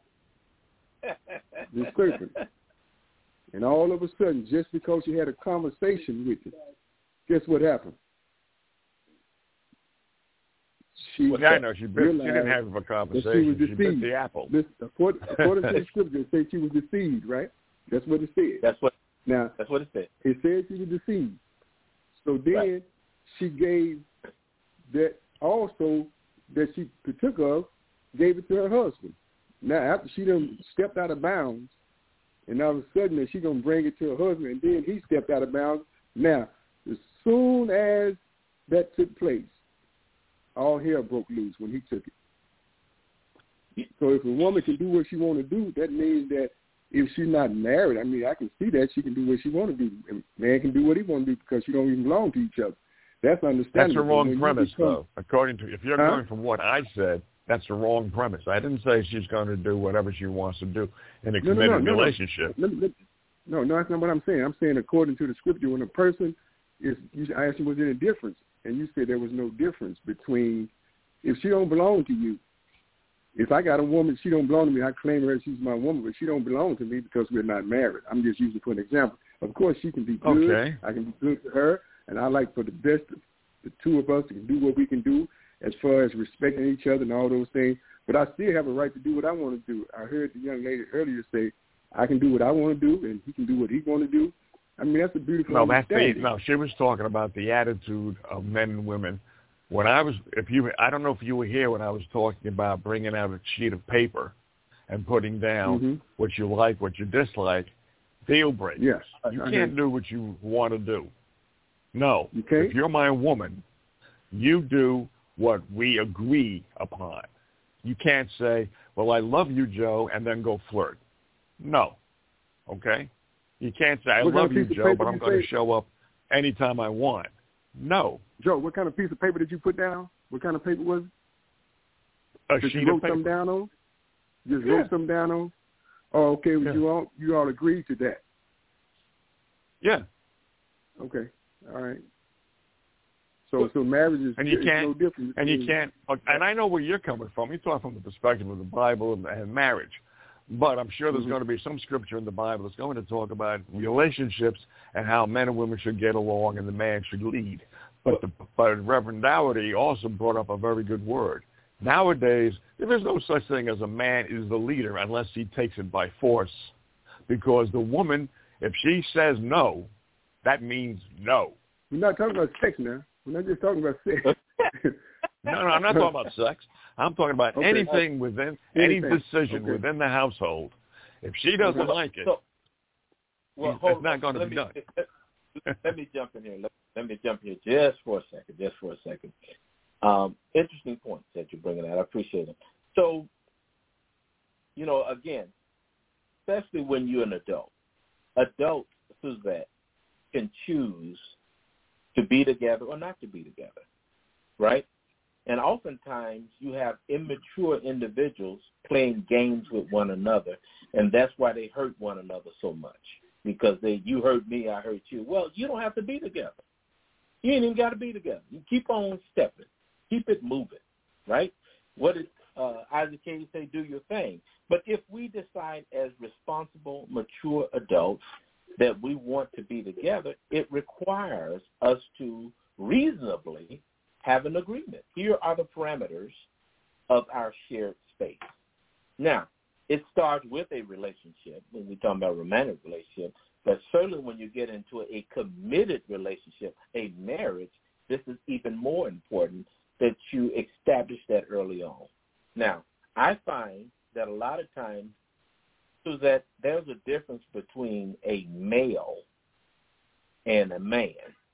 The serpent. And all of a sudden, just because she had a conversation with him, guess what happened? She didn't have a conversation. She bit the apple. According to the scripture, it says she was deceived, right? That's what it said. That's what it said. It said she was deceived. So then she gave that also that she partook of, gave it to her husband. Now, after she done stepped out of bounds, and all of a sudden that she's going to bring it to her husband, and then he stepped out of bounds. Now, as soon as that took place, all hell broke loose when he took it. So if a woman can do what she want to do, that means that if she's not married, I mean, I can see that she can do what she want to do. And man can do what he want to do because you don't even belong to each other. That's understandable. That's the wrong premise, though. According to, if you're going from what I said, that's the wrong premise. I didn't say she's going to do whatever she wants to do in a committed relationship. No, that's not what I'm saying. I'm saying according to the scripture, when a person is, I asked you, was there a difference? And you said there was no difference between, if she don't belong to you, if I got a woman, she don't belong to me, I claim her, she's my woman, but she don't belong to me because we're not married. I'm just using for an example. Of course, she can be good. Okay. I can be good to her, and I like for the best, the two of us can do what we can do as far as respecting each other and all those things. But I still have a right to do what I want to do. I heard the young lady earlier say, I can do what I want to do, and he can do what he want to do. I mean, that's a beautiful understanding. No, she was talking about the attitude of men and women. When I don't know if you were here when I was talking about bringing out a sheet of paper and putting down what you like, what you dislike, deal breakers. Yes. You can't do what you want to do. No. Okay. If you're my woman, you do what we agree upon. You can't say, well, I love you, Joe, and then go flirt. No. Okay? You can't say, I love you, Joe, but I'm going to show up anytime I want. No. Joe, what kind of piece of paper did you put down? What kind of paper was it? A sheet of paper. Something down on? Just wrote something down on? Oh, okay. Well, you all agreed to that? Yeah. Okay. All right. So marriage is no different. And you can't. And I know where you're coming from. You're talking from the perspective of the Bible and marriage. But I'm sure there's going to be some scripture in the Bible that's going to talk about relationships and how men and women should get along and the man should lead. But Reverend Dougherty also brought up a very good word. Nowadays, there is no such thing as a man is the leader unless he takes it by force, because the woman If she says no, that means no. We're not talking about sex now. We're not just talking about sex. No, I'm not talking about sex. I'm talking about anything within any decision within the household. If she doesn't like it, it's not going to be done. Let me jump in here. Let me jump in here just for a second. Interesting points that you're bringing out. I appreciate it. So, again, especially when you're an adult, Suzette, can choose to be together or not to be together, right? And oftentimes you have immature individuals playing games with one another, and that's why they hurt one another so much, because you hurt me, I hurt you. Well, you don't have to be together. You ain't even got to be together. You keep on stepping. Keep it moving, right? What did Isaac Katie say? Do your thing. But if we decide as responsible, mature adults that we want to be together, it requires us to reasonably have an agreement. Here are the parameters of our shared space. Now, it starts with a relationship when we talk about romantic relationship, but certainly when you get into a committed relationship, a marriage, this is even more important that you establish that early on. Now, I find that a lot of times, so that there's a difference between a male and a man,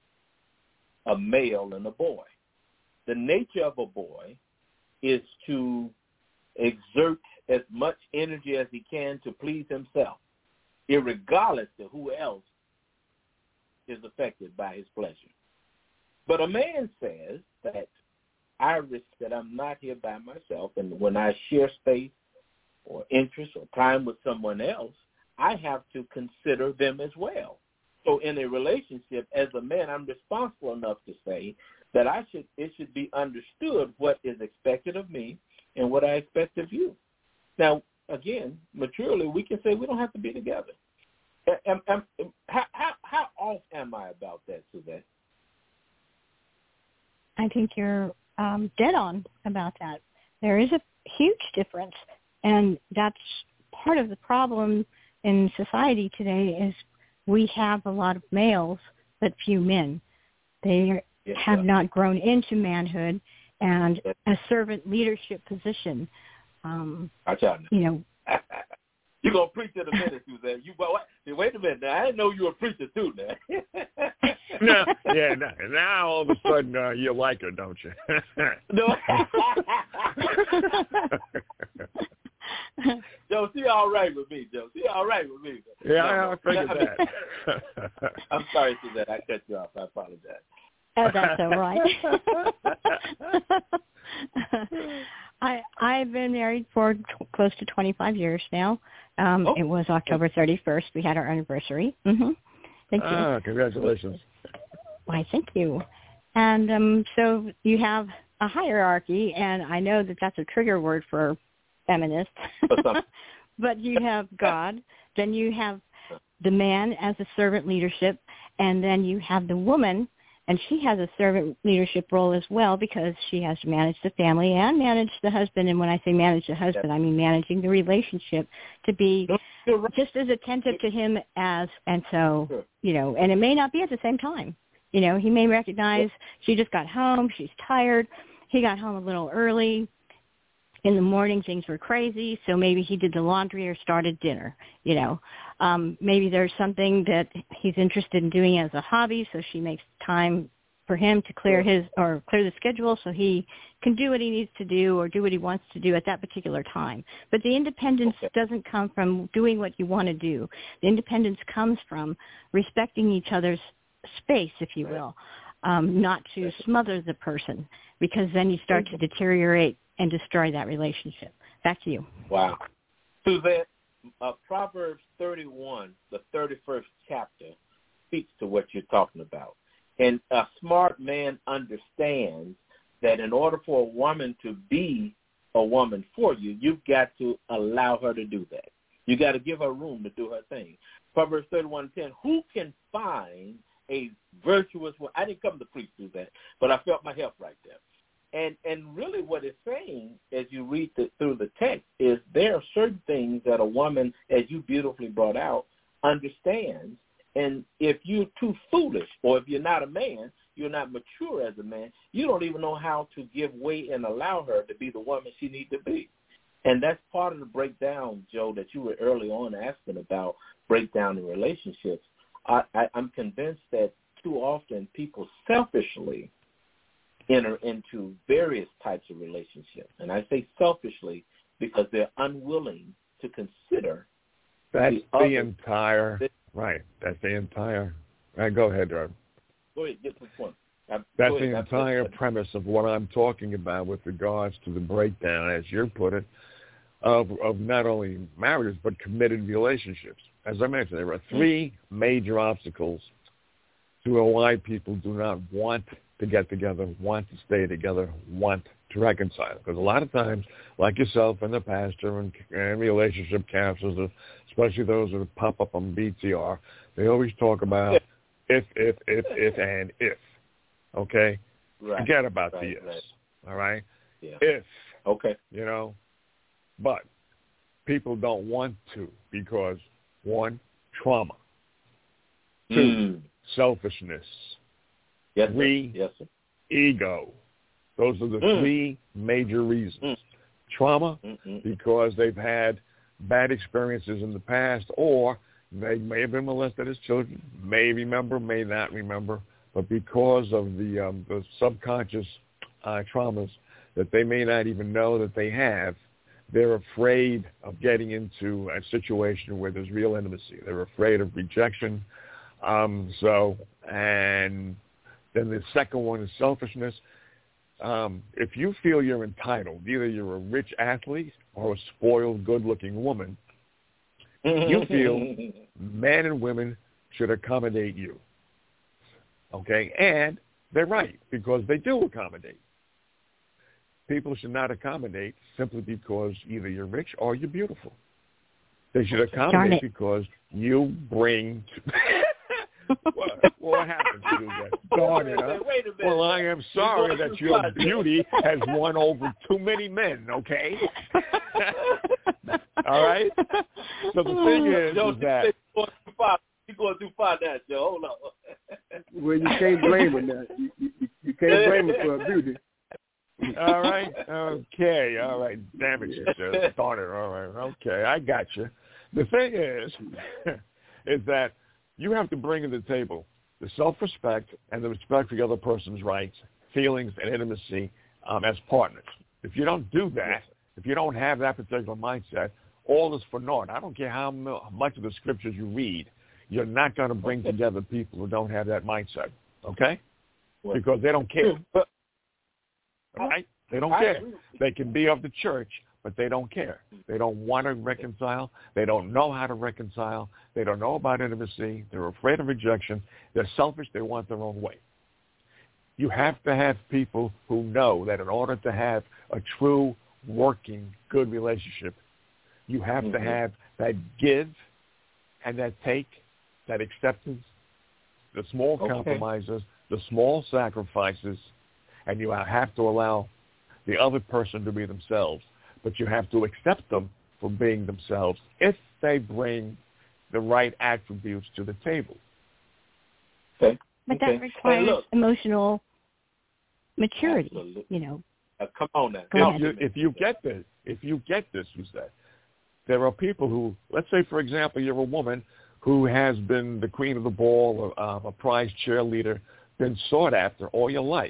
a male and a boy. The nature of a boy is to exert as much energy as he can to please himself, irregardless of who else is affected by his pleasure. But a man says that I risk that I'm not here by myself, and when I share space or interest or time with someone else, I have to consider them as well. So in a relationship, as a man, I'm responsible enough to say that it should be understood what is expected of me and what I expect of you. Now, again, maturely, we can say we don't have to be together. How off am I about that, Suzette? I think you're dead on about that. There is a huge difference, and that's part of the problem in society today is we have a lot of males but few men. They have not grown into manhood and a servant leadership position. You're going to preach in a minute, Suzanne. Wait a minute. Now, I didn't know you were a preacher, too, now. Now all of a sudden you like her, don't you? No. Joe, she all right with me, Joe. She all right with me. Yeah, I figured that. I'm sorry, Suzanne. I cut you off. I apologize. Oh, that's all right. I've been married for close to 25 years now. It was October 31st. We had our anniversary. Mm-hmm. Thank you. Congratulations. Why, thank you. And so you have a hierarchy, and I know that that's a trigger word for feminists. But you have God, then you have the man as a servant leadership, and then you have the woman, and she has a servant leadership role as well because she has to manage the family and manage the husband. And when I say manage the husband, I mean managing the relationship to be just as attentive to him as, and so, and it may not be at the same time. He may recognize she just got home, she's tired, he got home a little early. In the morning, things were crazy, so maybe he did the laundry or started dinner, Maybe there's something that he's interested in doing as a hobby, so she makes time for him to clear the schedule so he can do what he needs to do or do what he wants to do at that particular time. But the independence doesn't come from doing what you want to do. The independence comes from respecting each other's space, if you will, not to smother the person, because then you start to deteriorate and destroy that relationship. Back to you. Wow. Suzette, Proverbs 31, the 31st chapter, speaks to what you're talking about. And a smart man understands that in order for a woman to be a woman for you, you've got to allow her to do that. You got to give her room to do her thing. Proverbs 31:10, who can find a virtuous woman? I didn't come to preach through that, but I felt my help right there. And really what it's saying as you read through the text is there are certain things that a woman, as you beautifully brought out, understands. And if you're too foolish, or if you're not a man, you're not mature as a man, you don't even know how to give way and allow her to be the woman she needs to be. And that's part of the breakdown, Joe, that you were early on asking about, breakdown in relationships. I'm convinced that too often people selfishly enter into various types of relationships. And I say selfishly because they're unwilling to consider That's the entire go ahead, Rob. Go ahead, get to the point. That's the entire premise of what I'm talking about with regards to the breakdown, as you put it, of not only marriages but committed relationships. As I mentioned, there are three major obstacles to why people do not want to get together, want to stay together, want to reconcile. Because a lot of times, like yourself and the pastor and relationship counselors, especially those that pop up on BTR, they always talk about if, and if. Okay? Right. Forget about the ifs. Right. All right? Yeah. If. Okay. But people don't want to because, one, trauma. Two, selfishness. Yes, three, yes, sir. Ego. Those are the three major reasons. Trauma, because they've had bad experiences in the past, or they may have been molested as children, may remember, may not remember, but because of the subconscious traumas that they may not even know that they have, they're afraid of getting into a situation where there's real intimacy. They're afraid of rejection. And then the second one is selfishness. If you feel you're entitled, either you're a rich athlete or a spoiled, good-looking woman, you feel men and women should accommodate you. Okay? And they're right, because they do accommodate. People should not accommodate simply because either you're rich or you're beautiful. They should accommodate because you bring... What happened to you then? Darn it, huh? Wait a minute. Well, I am sorry that your beauty has won over too many men, okay? All right? So the thing is that... You're going too far now, Joe. Hold on. Well, you can't blame her now. You can't blame her for her beauty. All right? Okay. All right. Damn it, you just darn it. All right. Okay. I got you. The thing is that you have to bring to the table the self-respect and the respect for the other person's rights, feelings, and intimacy as partners. If you don't do that, if you don't have that particular mindset, all is for naught. I don't care how much of the scriptures you read. You're not going to bring together people who don't have that mindset, okay? Because they don't care. All right? They don't care. They can be of the church, but they don't care. They don't want to reconcile. They don't know how to reconcile. They don't know about intimacy. They're afraid of rejection. They're selfish. They want their own way. You have to have people who know that in order to have a true, working, good relationship, you have to have that give and that take, that acceptance, the small compromises, the small sacrifices, and you have to allow the other person to be themselves. But you have to accept them for being themselves if they bring the right attributes to the table. Okay. But that requires emotional maturity, Absolutely. Come on now. If you get this, who's that? There are people who, let's say, for example, you're a woman who has been the queen of the ball, a prize cheerleader, been sought after all your life.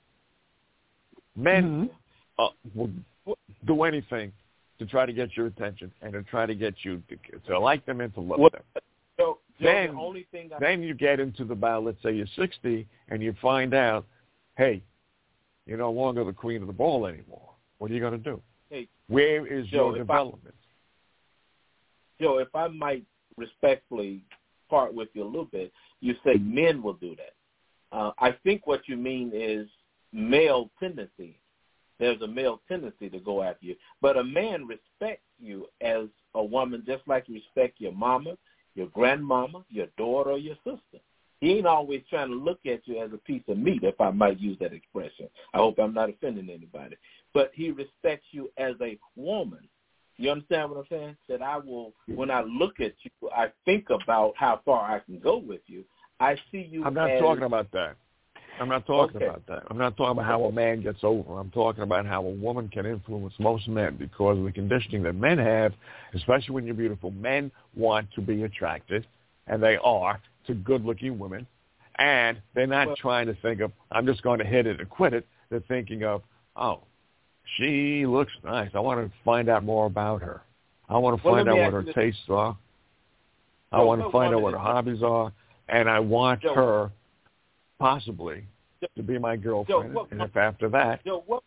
Men will do anything to try to get your attention and to try to get you to like them and to love them. So, then, the only thing then you get into let's say you're 60, and you find out, hey, you're no longer the queen of the ball anymore. What are you going to do? Hey, where is your development? Joe, if I might respectfully part with you a little bit, you say men will do that. I think what you mean is male tendency. There's a male tendency to go after you. But a man respects you as a woman just like you respect your mama, your grandmama, your daughter, or your sister. He ain't always trying to look at you as a piece of meat, if I might use that expression. I hope I'm not offending anybody. But he respects you as a woman. You understand what I'm saying? That I will, when I look at you, I think about how far I can go with you. I see you. I'm not talking about that. I'm not talking about that. I'm not talking about how a man gets over. I'm talking about how a woman can influence most men because of the conditioning that men have, especially when you're beautiful. Men want to be attracted, and they are, to good-looking women. And they're not trying to think of, I'm just going to hit it and quit it. They're thinking of, oh, she looks nice. I want to find out more about her. I want to find out what her tastes are. I want to find out what her hobbies are. And I want her possibly to be my girlfriend. And if after that...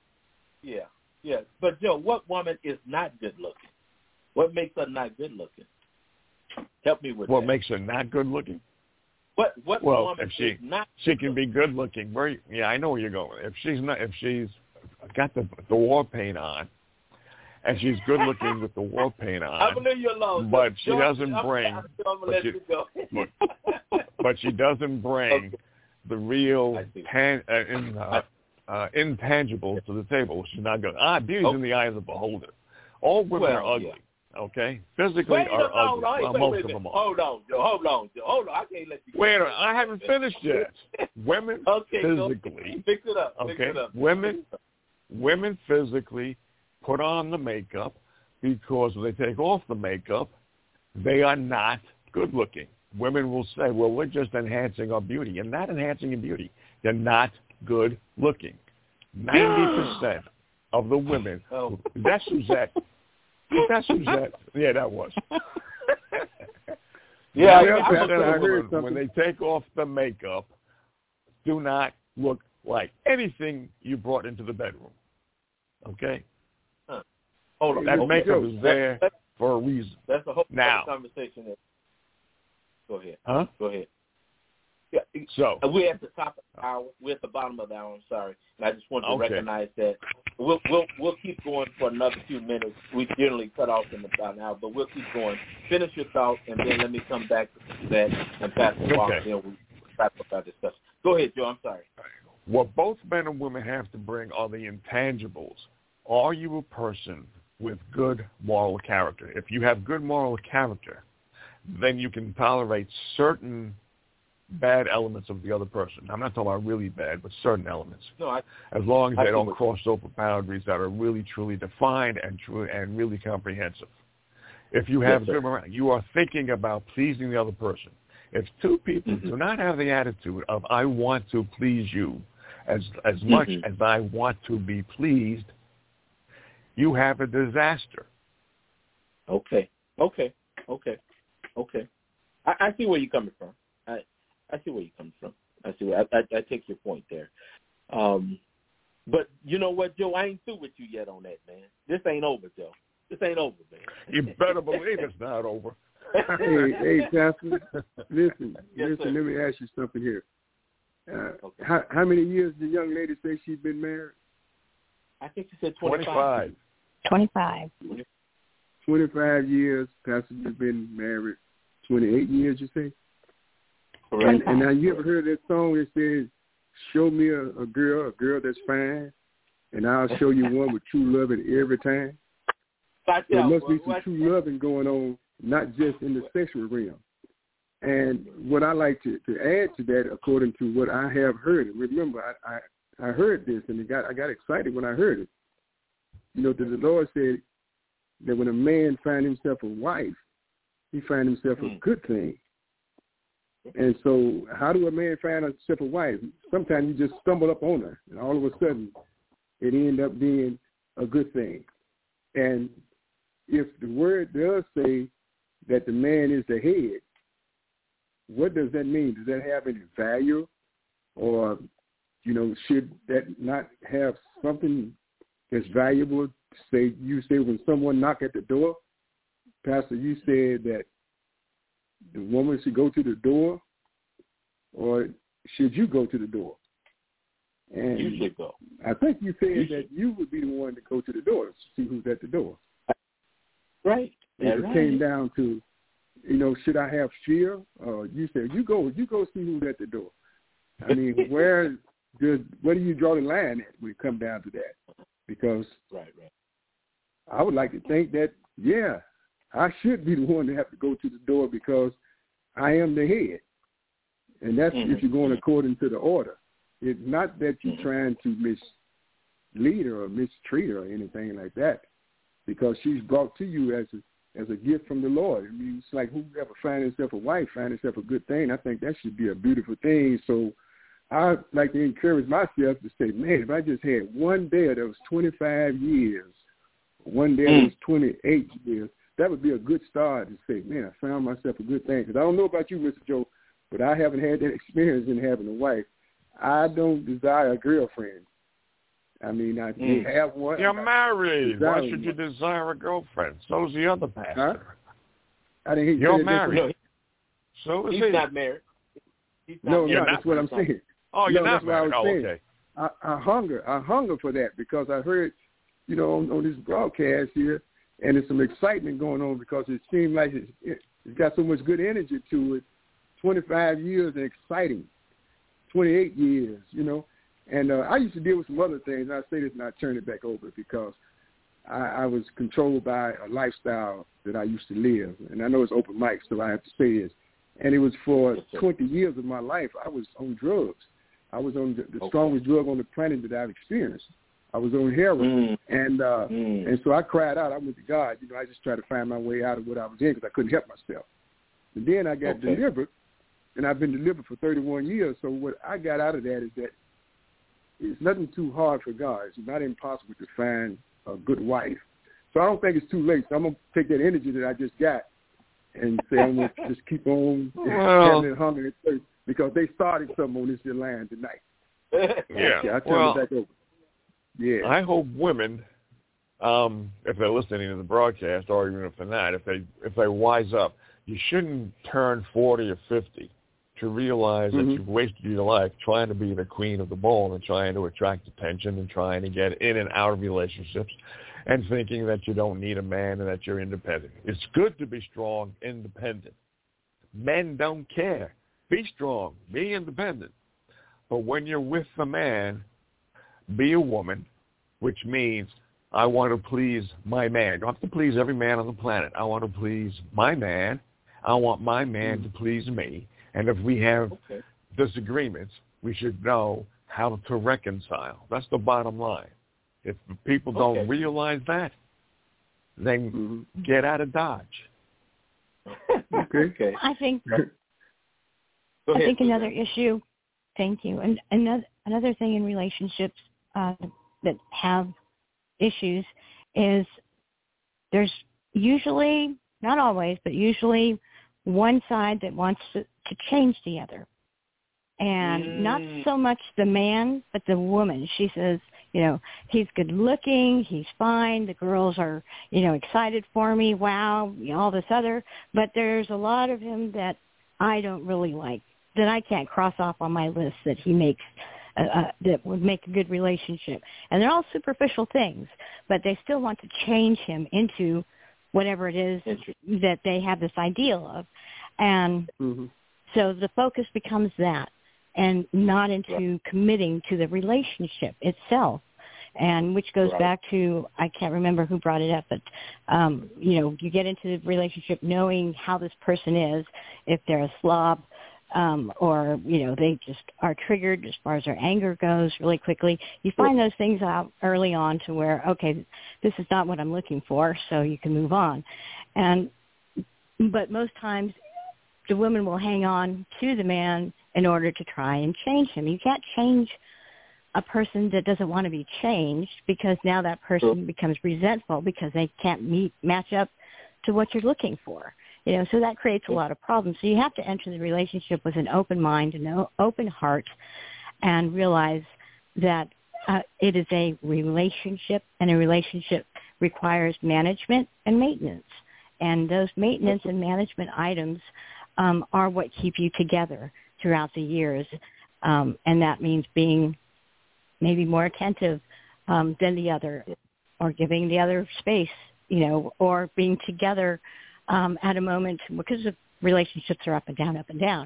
But, Joe, what woman is not good looking? What makes her not good looking? Help me with that. What makes her not good looking? What woman if she, is not she can be good looking. I know where you're going. If she's got the war paint on, and she's good looking with the war paint on, I believe you alone. But she doesn't bring. But she doesn't bring the real intangibles to the table. She's not good. Beauty's in the eye of the beholder. All women are ugly. Okay, physically are ugly. Most of them are. Hold on, Joe. I can't let you. Wait, I haven't finished yet. Women physically. Fix it up. Women physically put on the makeup because when they take off the makeup, they are not good looking. Women will say, well, we're just enhancing our beauty. You're not enhancing your beauty. You're not good looking. 90% of the women, that's Suzette. Yeah, that was. I heard when they take off the makeup, do not look like anything you brought into the bedroom. Okay? Hold on. That makeup is there for a reason. That's a whole conversation. Go ahead. Huh? Go ahead. Yeah. So we're at the top of the hour. We're at the bottom of the hour. I'm sorry, and I just want to recognize that. We'll keep going for another few minutes. We generally cut off in about an hour, but we'll keep going. Finish your thought, and then let me come back to that and pass the walk. Then we'll wrap up our discussion. Go ahead, Joe. I'm sorry. What both men and women have to bring are the intangibles. Are you a person with good moral character? If you have good moral character, then you can tolerate certain bad elements of the other person. I'm not talking about really bad, but certain elements. As long as they don't cross over boundaries that are really, truly defined and really comprehensive. If you have good morality, you are thinking about pleasing the other person. If two people do not have the attitude of I want to please you as much as I want to be pleased, you have a disaster. Okay. I see where you're coming from. I see where you're coming from. I take your point there. But you know what, Joe? I ain't through with you yet on that, man. This ain't over, Joe. This ain't over, man. You better believe it's not over. Hey, Pastor, listen. Let me ask you something here. How many years did the young lady say she's been married? I think she said 25. 25. 25 years. Pastor has been married 28 years, you say? Correct. And now you ever heard that song that says, show me a girl that's fine, and I'll show you one with true loving every time? There must be some true loving going on, not just in the sexual realm. And what I like to add to that, according to what I have heard, and remember, I heard this, and I got excited when I heard it. You know, the Lord said that when a man finds himself a wife, he finds himself a good thing. And so how do a man find himself a wife? Sometimes you just stumble up on her, and all of a sudden it ends up being a good thing. And if the word does say that the man is the head, what does that mean? Does that have any value? Or, you know, should that not have something that's valuable? You say when someone knock at the door, Pastor, you said that the woman should go to the door, or should you go to the door? And you should go. I think you said that you would be the one to go to the door to see who's at the door. Right. And it came down to, you know, should I have fear? You said you go see who's at the door. I mean, where do you draw the line at when it comes down to that? Because I would like to think that yeah, I should be the one to have to go to the door because I am the head. And that's if you're going according to the order. It's not that you're trying to mislead her or mistreat her or anything like that, because she's brought to you as a gift from the Lord. I mean, it's like whoever find himself a wife, find himself a good thing. I think that should be a beautiful thing. So I like to encourage myself to say, man, if I just had one day that was 25 years, one day that was 28 years, that would be a good start to say, man, I found myself a good thing. Because I don't know about you, Mr. Joe, but I haven't had that experience in having a wife. I don't desire a girlfriend. I mean, I may have one. You're married. Why should you desire a girlfriend? So's the other pastor. Huh? I didn't hear you. You're married. So is he. He's not married. No, that's what I'm saying. Oh, you're not married. Oh, okay. I hunger for that because I heard, on this broadcast here, and there's some excitement going on because it seems like it's got so much good energy to it. 25 years and exciting. 28 years, And I used to deal with some other things. And I say this and I turn it back over because I was controlled by a lifestyle that I used to live. And I know it's open mic, so I have to say this. And it was for 20 years of my life, I was on drugs. I was on the strongest drug on the planet that I've experienced. I was on heroin. And so I cried out. I went to God. I just tried to find my way out of what I was in because I couldn't help myself. And then I got delivered. And I've been delivered for 31 years. So what I got out of that is that it's nothing too hard for God. It's not impossible to find a good wife. So I don't think it's too late. So I'm going to take that energy that I just got and say I'm going to just keep on having hunger and thirst because they started something on this line tonight. Yeah. I turn it back over. Yeah. I hope women, if they're listening to the broadcast or even if they're not, if they wise up, you shouldn't turn 40 or 50 to realize that you've wasted your life trying to be the queen of the ball and trying to attract attention and trying to get in and out of relationships and thinking that you don't need a man and that you're independent. It's good to be strong, independent. Men don't care. Be strong. Be independent. But when you're with a man, be a woman, which means I want to please my man. I don't have to please every man on the planet. I want to please my man. I want my man to please me. And if we have disagreements, we should know how to reconcile. That's the bottom line. If people don't realize that, then get out of Dodge. Okay. I think another issue, thank you, and another thing in relationships that have issues is there's usually, not always, but usually one side that wants to change the other. And not so much the man, but the woman. She says, he's good looking, he's fine, the girls are, excited for me, wow, all this other. But there's a lot of him that I don't really like, that I can't cross off on my list that he makes, that would make a good relationship. And they're all superficial things, but they still want to change him into whatever it is that they have this ideal of. And so the focus becomes that and not into committing to the relationship itself. And which goes back to, I can't remember who brought it up, but, you get into the relationship knowing how this person is, if they're a slob, or, they just are triggered as far as their anger goes really quickly. You find those things out early on to where, okay, this is not what I'm looking for, so you can move on. But most times the woman will hang on to the man in order to try and change him. You can't change a person that doesn't want to be changed because now that person becomes resentful because they can't match up to what you're looking for. So that creates a lot of problems. So you have to enter the relationship with an open mind and an open heart and realize that it is a relationship, and a relationship requires management and maintenance. And those maintenance and management items are what keep you together throughout the years. And that means being maybe more attentive than the other, or giving the other space, or being together at a moment, because of relationships are up and down.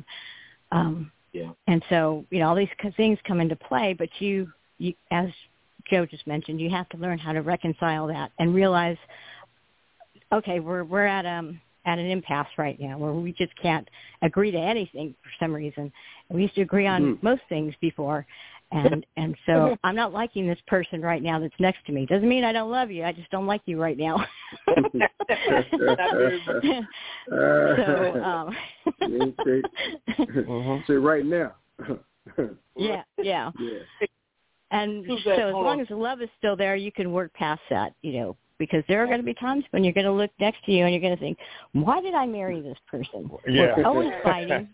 And so, all these things come into play, but you, as Joe just mentioned, you have to learn how to reconcile that and realize okay, we're at an impasse right now where we just can't agree to anything for some reason. We used to agree on most things before, and so I'm not liking this person right now that's next to me. Doesn't mean I don't love you. I just don't like you right now. Say right now. Yeah. And so as long as the love is still there, you can work past that, because there are going to be times when you're going to look next to you and you're going to think, why did I marry this person? Yeah. We're always fighting.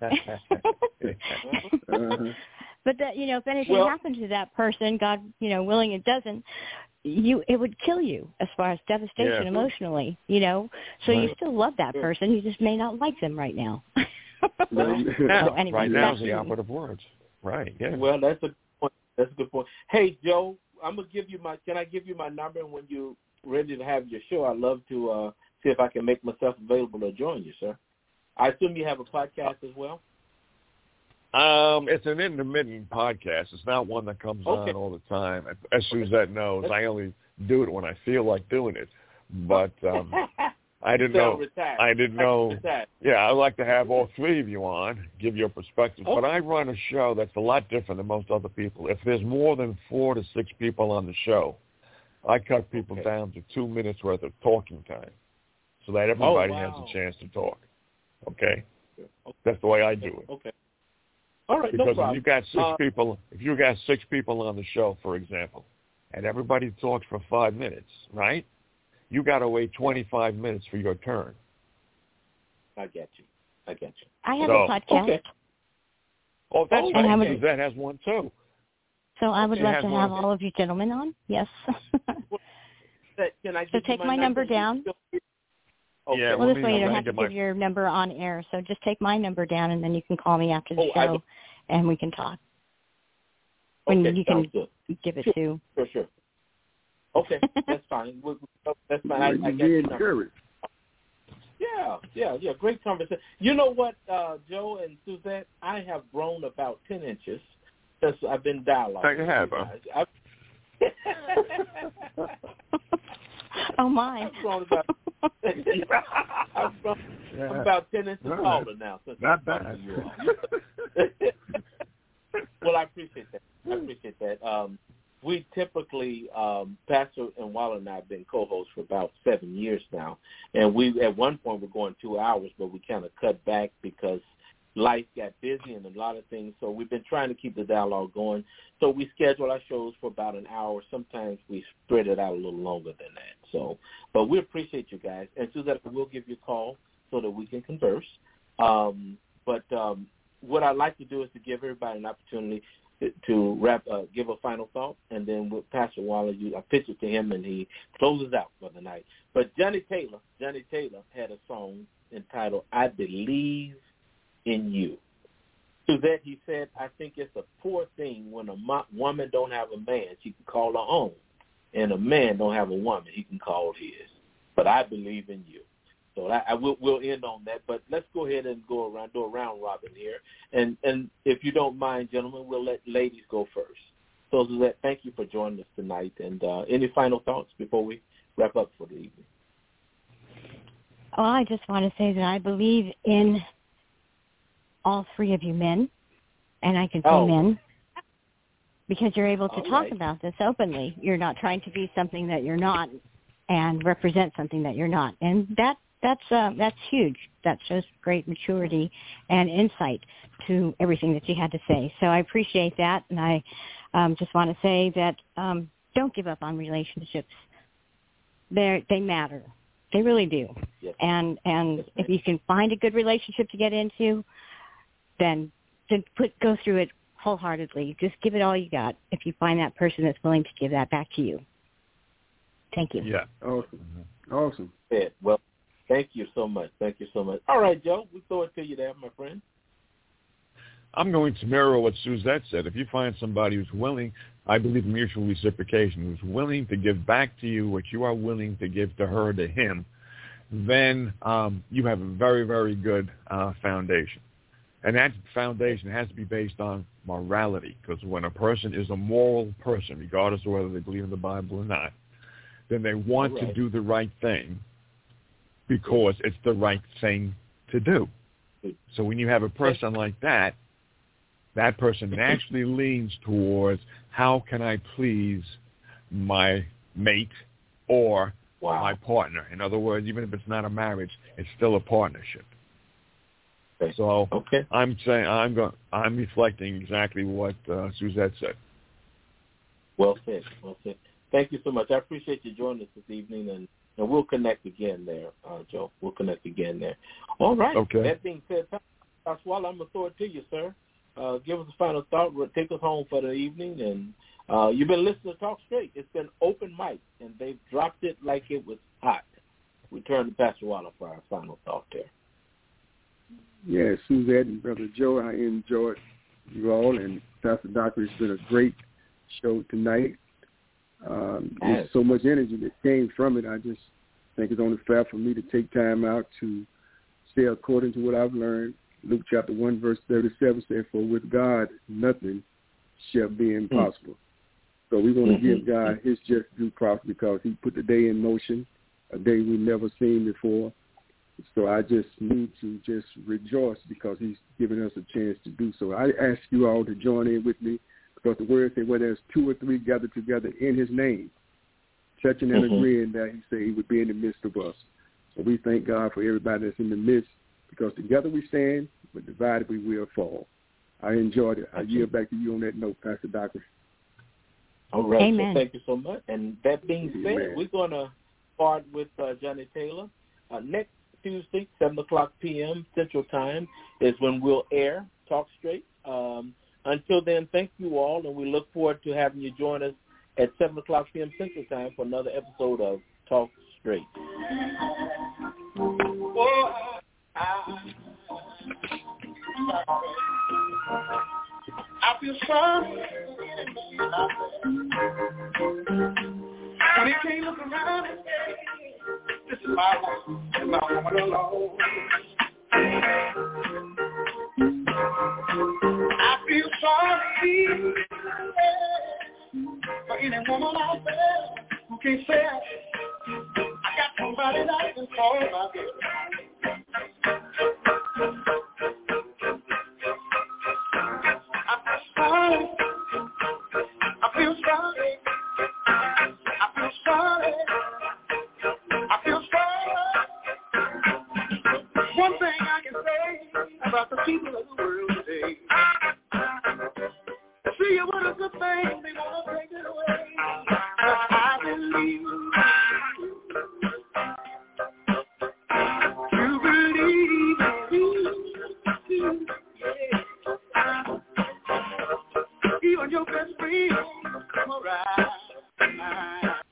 But that, if anything happened to that person, God, willing it doesn't, it would kill you as far as devastation emotionally, So you still love that person. You just may not like them right now. So anyway, right now is the operative words. Right, yeah. Well, that's a point. That's a good point. Hey, Joe, can I give you my number? And when you're ready to have your show, I'd love to see if I can make myself available to join you, sir. I assume you have a podcast as well? It's an intermittent podcast. It's not one that comes on all the time. As Suzette knows, I only do it when I feel like doing it. But I didn't know. Yeah, I'd like to have all three of you on, give your perspective. But I run a show that's a lot different than most other people. If there's more than 4 to 6 people on the show, I cut people down to 2 minutes worth of talking time so that everybody has a chance to talk. Okay? That's the way I do it. Okay. All right, because no problem. if you got 6 people on the show, for example, and everybody talks for 5 minutes, right? You got to wait 25 minutes for your turn. I get you. I have a podcast. Okay. Oh, that's right. Suzette has one too. So I would love to have all of you gentlemen on. Yes. Can I so take my number down. Okay. Yeah, well, this way you don't have to give your number on air. So just take my number down, and then you can call me after the show, and we can talk. When you can give it to. Sure. Okay, that's fine. That's fine. I get you. Encouraged. Yeah. Great conversation. You know what, Joe and Suzette? I have grown about 10 inches since I've been dialoguing. You have, huh? Oh, my. I've grown about 10 inches taller now. Since Not bad. You all. Well, I appreciate that. We typically, Pastor and Waller and I have been co-hosts for about 7 years now. And we, at one point, were going 2 hours, but we kind of cut back because life got busy and a lot of things. So we've been trying to keep the dialogue going. So we schedule our shows for about an hour. Sometimes we spread it out a little longer than that. So, but we appreciate you guys. And Suzette, we'll give you a call so that we can converse. But what I'd like to do is to give everybody an opportunity to give a final thought, and then with Pastor Waller, I pitch it to him, and he closes out for the night. But Johnny Taylor had a song entitled "I Believe in You." Suzette, he said, I think it's a poor thing when a woman don't have a man she can call her own, and a man don't have a woman he can call his. But I believe in you. So we'll end on that. But let's go ahead and do a round robin here. And if you don't mind, gentlemen, we'll let ladies go first. So Suzette, thank you for joining us tonight. And any final thoughts before we wrap up for the evening? Well, I just want to say that I believe in all 3 of you men, and I can say men, because you're able to talk about this openly. You're not trying to be something that you're not and represent something that you're not. And that's huge. That shows great maturity and insight to everything that you had to say. So I appreciate that, and I just want to say that don't give up on relationships. They matter. They really do. Yes. And if you can find a good relationship to get into, then go through it wholeheartedly. Just give it all you got if you find that person that's willing to give that back to you. Thank you. Yeah. Awesome. Yeah. Well, thank you so much. All right, Joe, we throw it to you there, my friend. I'm going to mirror what Suzette said. If you find somebody who's willing, I believe in mutual reciprocation, who's willing to give back to you what you are willing to give to her, to him, then you have a very, very good foundation. And that foundation has to be based on morality, because when a person is a moral person, regardless of whether they believe in the Bible or not, then they want to do the right thing, because it's the right thing to do. So when you have a person like that, that person naturally leans towards how can I please my mate or my partner. In other words, even if it's not a marriage, it's still a partnership. Okay. So I'm saying I'm reflecting exactly what Suzette said. Well said. Well said. Thank you so much. I appreciate you joining us this evening, and we'll connect again there, Joe. We'll connect again there. All right. Okay. That being said, Pastor Waller, I'm going to throw it to you, sir. Give us a final thought. Take us home for the evening. And you've been listening to Talk Straight. It's been open mic, and they've dropped it like it was hot. We turn to Pastor Waller for our final thought there. Yeah, Suzette and Brother Joe, I enjoyed you all. And Pastor Doctor, it's been a great show tonight. There's so much energy that came from it. I just think it's only fair for me to take time out to say according to what I've learned. Luke chapter 1, verse 37 says, for with God nothing shall be impossible. So we're going to give God his just due props because he put the day in motion, a day we've never seen before. So I just need to just rejoice because he's given us a chance to do so. I ask you all to join in with me because the word says, where there's two or three gathered together in his name, touching and agreeing that he said he would be in the midst of us. So we thank God for everybody that's in the midst because together we stand, but divided we will fall. I enjoyed it. I yield back to you on that note, Pastor Doctor. All right. Amen. So thank you so much. And that being said, we're going to part with Johnny Taylor. Next Tuesday, 7 o'clock p.m. Central Time is when we'll air Talk Straight. Until then, thank you all, and we look forward to having you join us at 7 o'clock p.m. Central Time for another episode of Talk Straight. I feel sorry when he can't look around and say, this is my life and my woman alone. I feel sorry for any woman out there who can't say, I got somebody that I can call my girl. I feel sorry. One thing I can say about the people of the world today, see it was a good thing, they want to take it away. But I believe you believe even your best friend come around.